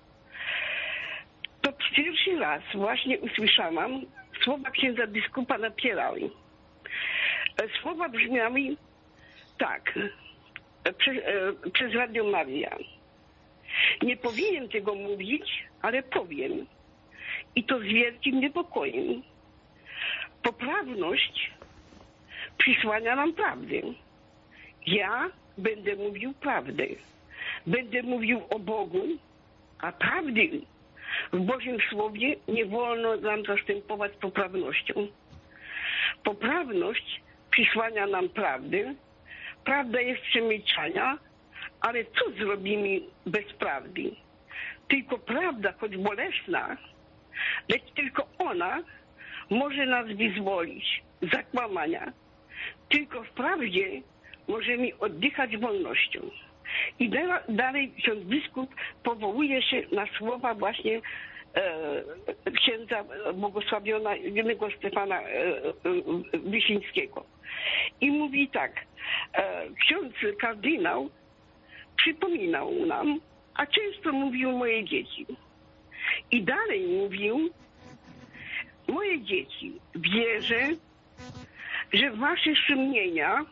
To pierwszy raz właśnie usłyszałam słowa księdza biskupa Napierały. Słowa brzmiały tak, przez Radio Maria. Nie powinien tego mówić, ale powiem. I to z wielkim niepokojem. Poprawność przysłania nam prawdę. Ja będę mówił prawdę. Będę mówił o Bogu, a prawdy w Bożym Słowie nie wolno nam zastępować poprawnością. Poprawność przysłania nam prawdę. Prawda jest przemilczania, ale co zrobimy bez prawdy? Tylko prawda, choć bolesna, lecz tylko ona może nas wyzwolić z zakłamania. Tylko w prawdzie możemy oddychać wolnością. I dalej ksiądz biskup powołuje się na słowa właśnie księdza błogosławionego Stefana Wyszyńskiego. I mówi tak, ksiądz kardynał przypominał nam, a często mówił moje dzieci. I dalej mówił, moje dzieci, wierzę, że wasze sumienia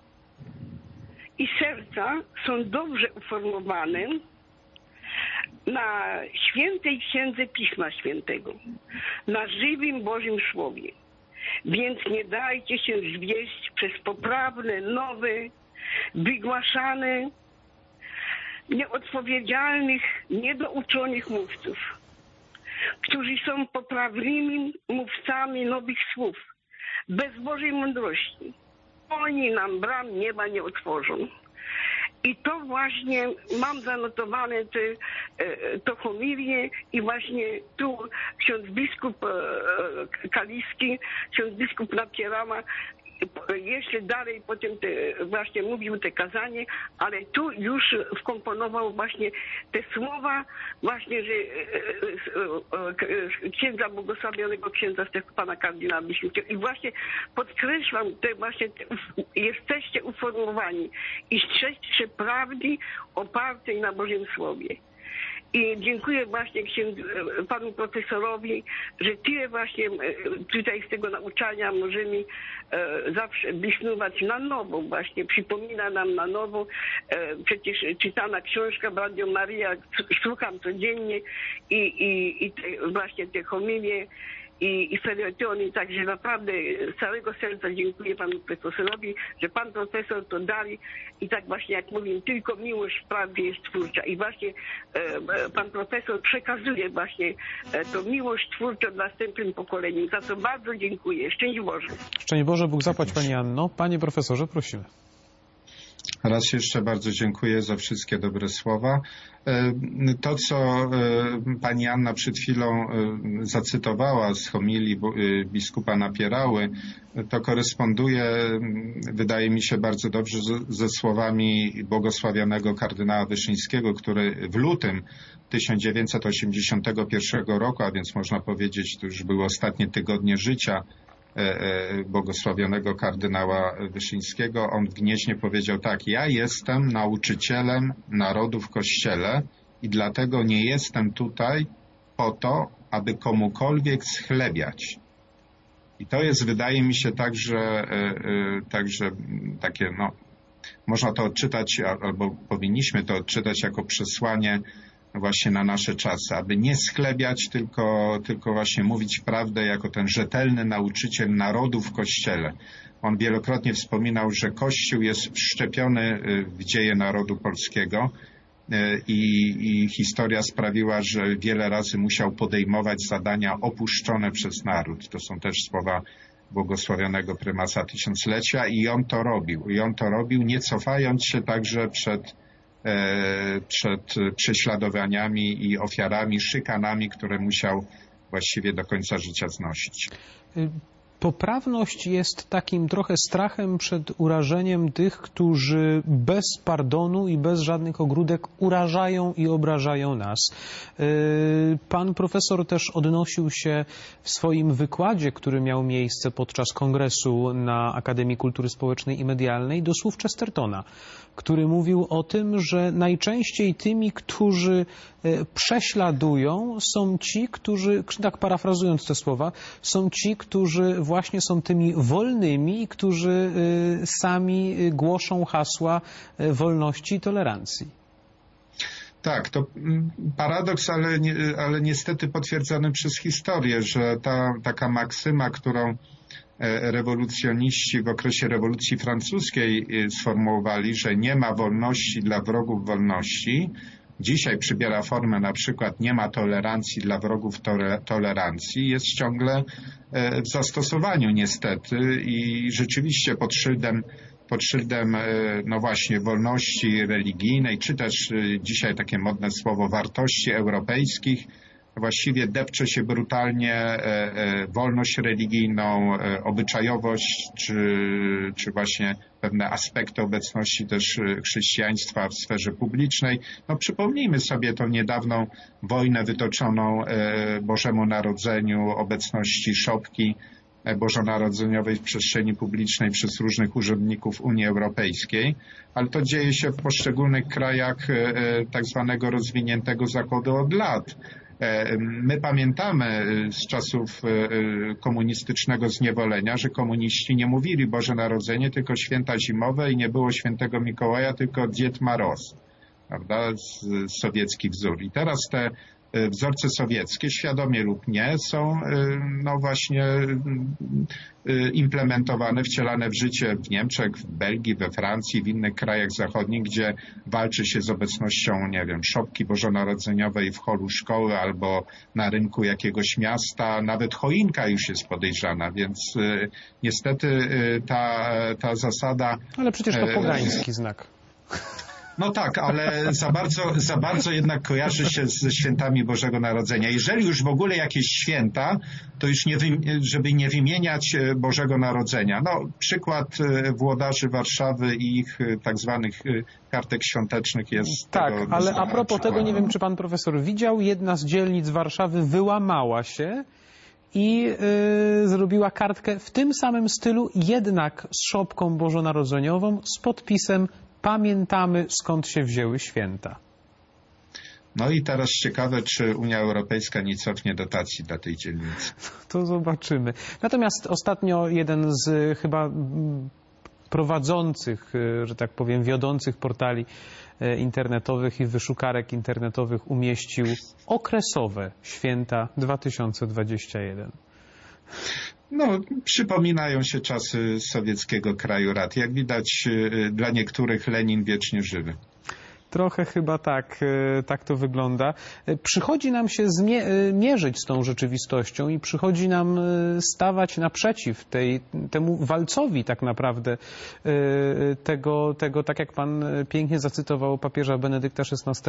i serca są dobrze uformowane na świętej księdze Pisma Świętego, na żywym Bożym Słowie. Więc nie dajcie się zwieść przez poprawne, nowe, wygłaszane, nieodpowiedzialnych, niedouczonych mówców, którzy są poprawnymi mówcami nowych słów, bez Bożej mądrości. Oni nam bram nieba nie otworzą. I to właśnie mam zanotowane to homilię i właśnie tu ksiądz biskup Kaliski, ksiądz biskup Napierała jeszcze dalej potem właśnie mówił te kazanie, ale tu już wkomponował właśnie te słowa właśnie, że księdza błogosławionego księdza Stefana kardynała Wyszyńskiego. I właśnie podkreślam, jesteście uformowani i strzeżcie prawdy opartej na Bożym Słowie. I dziękuję właśnie panu profesorowi, że tyle właśnie tutaj z tego nauczania możemy zawsze blisnuwać na nowo właśnie. Przypomina nam na nowo, przecież czytana książka w Radio Maria, słucham codziennie i właśnie te homilie i felietony, także naprawdę z całego serca dziękuję panu profesorowi, że pan profesor to dali i tak właśnie jak mówię, tylko miłość w prawdzie jest twórcza i właśnie pan profesor przekazuje właśnie tą miłość twórczą następnym pokoleniu. Za to bardzo dziękuję. Szczęść Boże. Szczęść Boże, Bóg zapłać pani Anno. Panie profesorze, prosimy. Raz jeszcze bardzo dziękuję za wszystkie dobre słowa. To, co pani Anna przed chwilą zacytowała z homilii biskupa Napierały, to koresponduje, wydaje mi się, bardzo dobrze ze słowami błogosławionego kardynała Wyszyńskiego, który w lutym 1981 roku, a więc można powiedzieć, to już były ostatnie tygodnie życia błogosławionego kardynała Wyszyńskiego, on w Gnieźnie powiedział tak: ja jestem nauczycielem narodu w Kościele i dlatego nie jestem tutaj po to, aby komukolwiek schlebiać. I to jest, wydaje mi się, także takie, no, można to odczytać, albo powinniśmy to odczytać jako przesłanie właśnie na nasze czasy, aby nie schlebiać, tylko właśnie mówić prawdę jako ten rzetelny nauczyciel narodu w Kościele. On wielokrotnie wspominał, że Kościół jest wszczepiony w dzieje narodu polskiego i historia sprawiła, że wiele razy musiał podejmować zadania opuszczone przez naród. To są też słowa błogosławionego prymasa tysiąclecia i on to robił, nie cofając się także przed prześladowaniami i ofiarami, szykanami, które musiał właściwie do końca życia znosić. Poprawność jest takim trochę strachem przed urażeniem tych, którzy bez pardonu i bez żadnych ogródek urażają i obrażają nas. Pan profesor też odnosił się w swoim wykładzie, który miał miejsce podczas kongresu na Akademii Kultury Społecznej i Medialnej, do słów Chestertona, który mówił o tym, że najczęściej tymi, którzy prześladują, są ci, którzy, tak parafrazując te słowa, są ci, którzy właśnie są tymi wolnymi, którzy sami głoszą hasła wolności i tolerancji. Tak, to paradoks, ale niestety potwierdzony przez historię, że taka maksyma, którą rewolucjoniści w okresie rewolucji francuskiej sformułowali, że nie ma wolności dla wrogów wolności, dzisiaj przybiera formę na przykład nie ma tolerancji dla wrogów tolerancji, jest ciągle w zastosowaniu niestety i rzeczywiście pod szyldem no właśnie wolności religijnej, czy też dzisiaj takie modne słowo wartości europejskich, właściwie depcze się brutalnie wolność religijną, obyczajowość, czy właśnie pewne aspekty obecności też chrześcijaństwa w sferze publicznej. No przypomnijmy sobie tą niedawną wojnę wytoczoną Bożemu Narodzeniu, obecności szopki bożonarodzeniowej w przestrzeni publicznej przez różnych urzędników Unii Europejskiej, ale to dzieje się w poszczególnych krajach tak zwanego rozwiniętego Zachodu od lat. My pamiętamy z czasów komunistycznego zniewolenia, że komuniści nie mówili Boże Narodzenie, tylko święta zimowe i nie było świętego Mikołaja, tylko Dzied Maroz, prawda, sowiecki wzór. I teraz te wzorce sowieckie, świadomie lub nie, są no właśnie implementowane, wcielane w życie w Niemczech, w Belgii, we Francji, w innych krajach zachodnich, gdzie walczy się z obecnością, nie wiem, szopki bożonarodzeniowej w holu szkoły albo na rynku jakiegoś miasta. Nawet choinka już jest podejrzana, więc niestety ta zasada... Ale przecież to pogański znak. No tak, ale za bardzo jednak kojarzy się ze świętami Bożego Narodzenia. Jeżeli już w ogóle jakieś święta, to już żeby nie wymieniać Bożego Narodzenia. No, przykład włodarzy Warszawy i ich tak zwanych kartek świątecznych jest... Tak, ale a propos tego, nie wiem, czy pan profesor widział, jedna z dzielnic Warszawy wyłamała się i zrobiła kartkę w tym samym stylu, jednak z szopką bożonarodzeniową, z podpisem pamiętamy, skąd się wzięły święta. No i teraz ciekawe, czy Unia Europejska nie cofnie dotacji dla tej dzielnicy. To zobaczymy. Natomiast ostatnio jeden z chyba prowadzących, że tak powiem, wiodących portali internetowych i wyszukarek internetowych umieścił okresowe święta 2021. No, przypominają się czasy sowieckiego kraju rad. Jak widać, dla niektórych Lenin wiecznie żywy. Trochę chyba tak to wygląda. Przychodzi nam się mierzyć z tą rzeczywistością i przychodzi nam stawać naprzeciw temu walcowi tak naprawdę tego, tak jak pan pięknie zacytował papieża Benedykta XVI,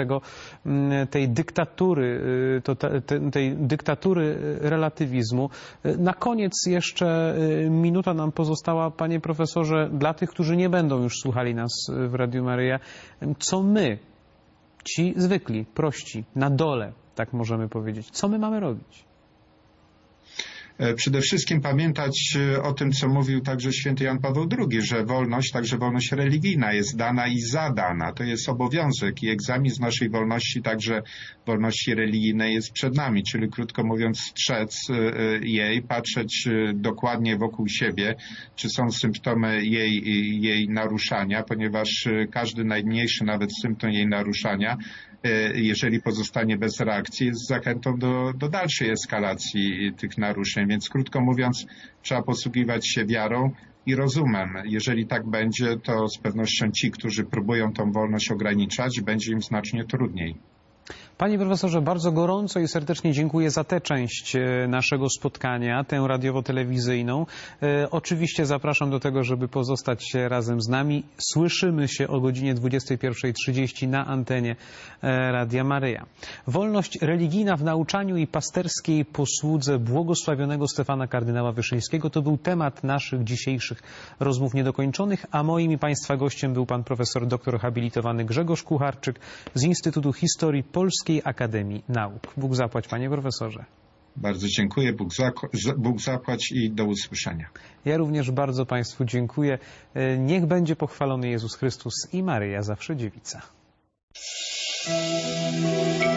tej dyktatury relatywizmu. Na koniec jeszcze minuta nam pozostała, panie profesorze, dla tych, którzy nie będą już słuchali nas w Radiu Maryja, co my, ci zwykli, prości, na dole, tak możemy powiedzieć. Co my mamy robić? Przede wszystkim pamiętać o tym, co mówił także święty Jan Paweł II, że wolność, także wolność religijna jest dana i zadana. To jest obowiązek i egzamin z naszej wolności, także wolności religijnej jest przed nami, czyli krótko mówiąc strzec jej, patrzeć dokładnie wokół siebie, czy są symptomy jej naruszania, ponieważ każdy najmniejszy nawet symptom jej naruszania jeżeli pozostanie bez reakcji, jest zachętą do dalszej eskalacji tych naruszeń. Więc krótko mówiąc, trzeba posługiwać się wiarą i rozumem. Jeżeli tak będzie, to z pewnością ci, którzy próbują tą wolność ograniczać, będzie im znacznie trudniej. Panie profesorze, bardzo gorąco i serdecznie dziękuję za tę część naszego spotkania, tę radiowo-telewizyjną. Oczywiście zapraszam do tego, żeby pozostać razem z nami. Słyszymy się o godzinie 21:30 na antenie Radia Maryja. Wolność religijna w nauczaniu i pasterskiej posłudze błogosławionego Stefana kardynała Wyszyńskiego to był temat naszych dzisiejszych rozmów niedokończonych, a moim i Państwa gościem był pan profesor doktor habilitowany Grzegorz Kucharczyk z Instytutu Historii Polskiej Akademii Nauk. Bóg zapłać, panie profesorze. Bardzo dziękuję. Bóg zapłać i do usłyszenia. Ja również bardzo Państwu dziękuję. Niech będzie pochwalony Jezus Chrystus i Maryja zawsze dziewica.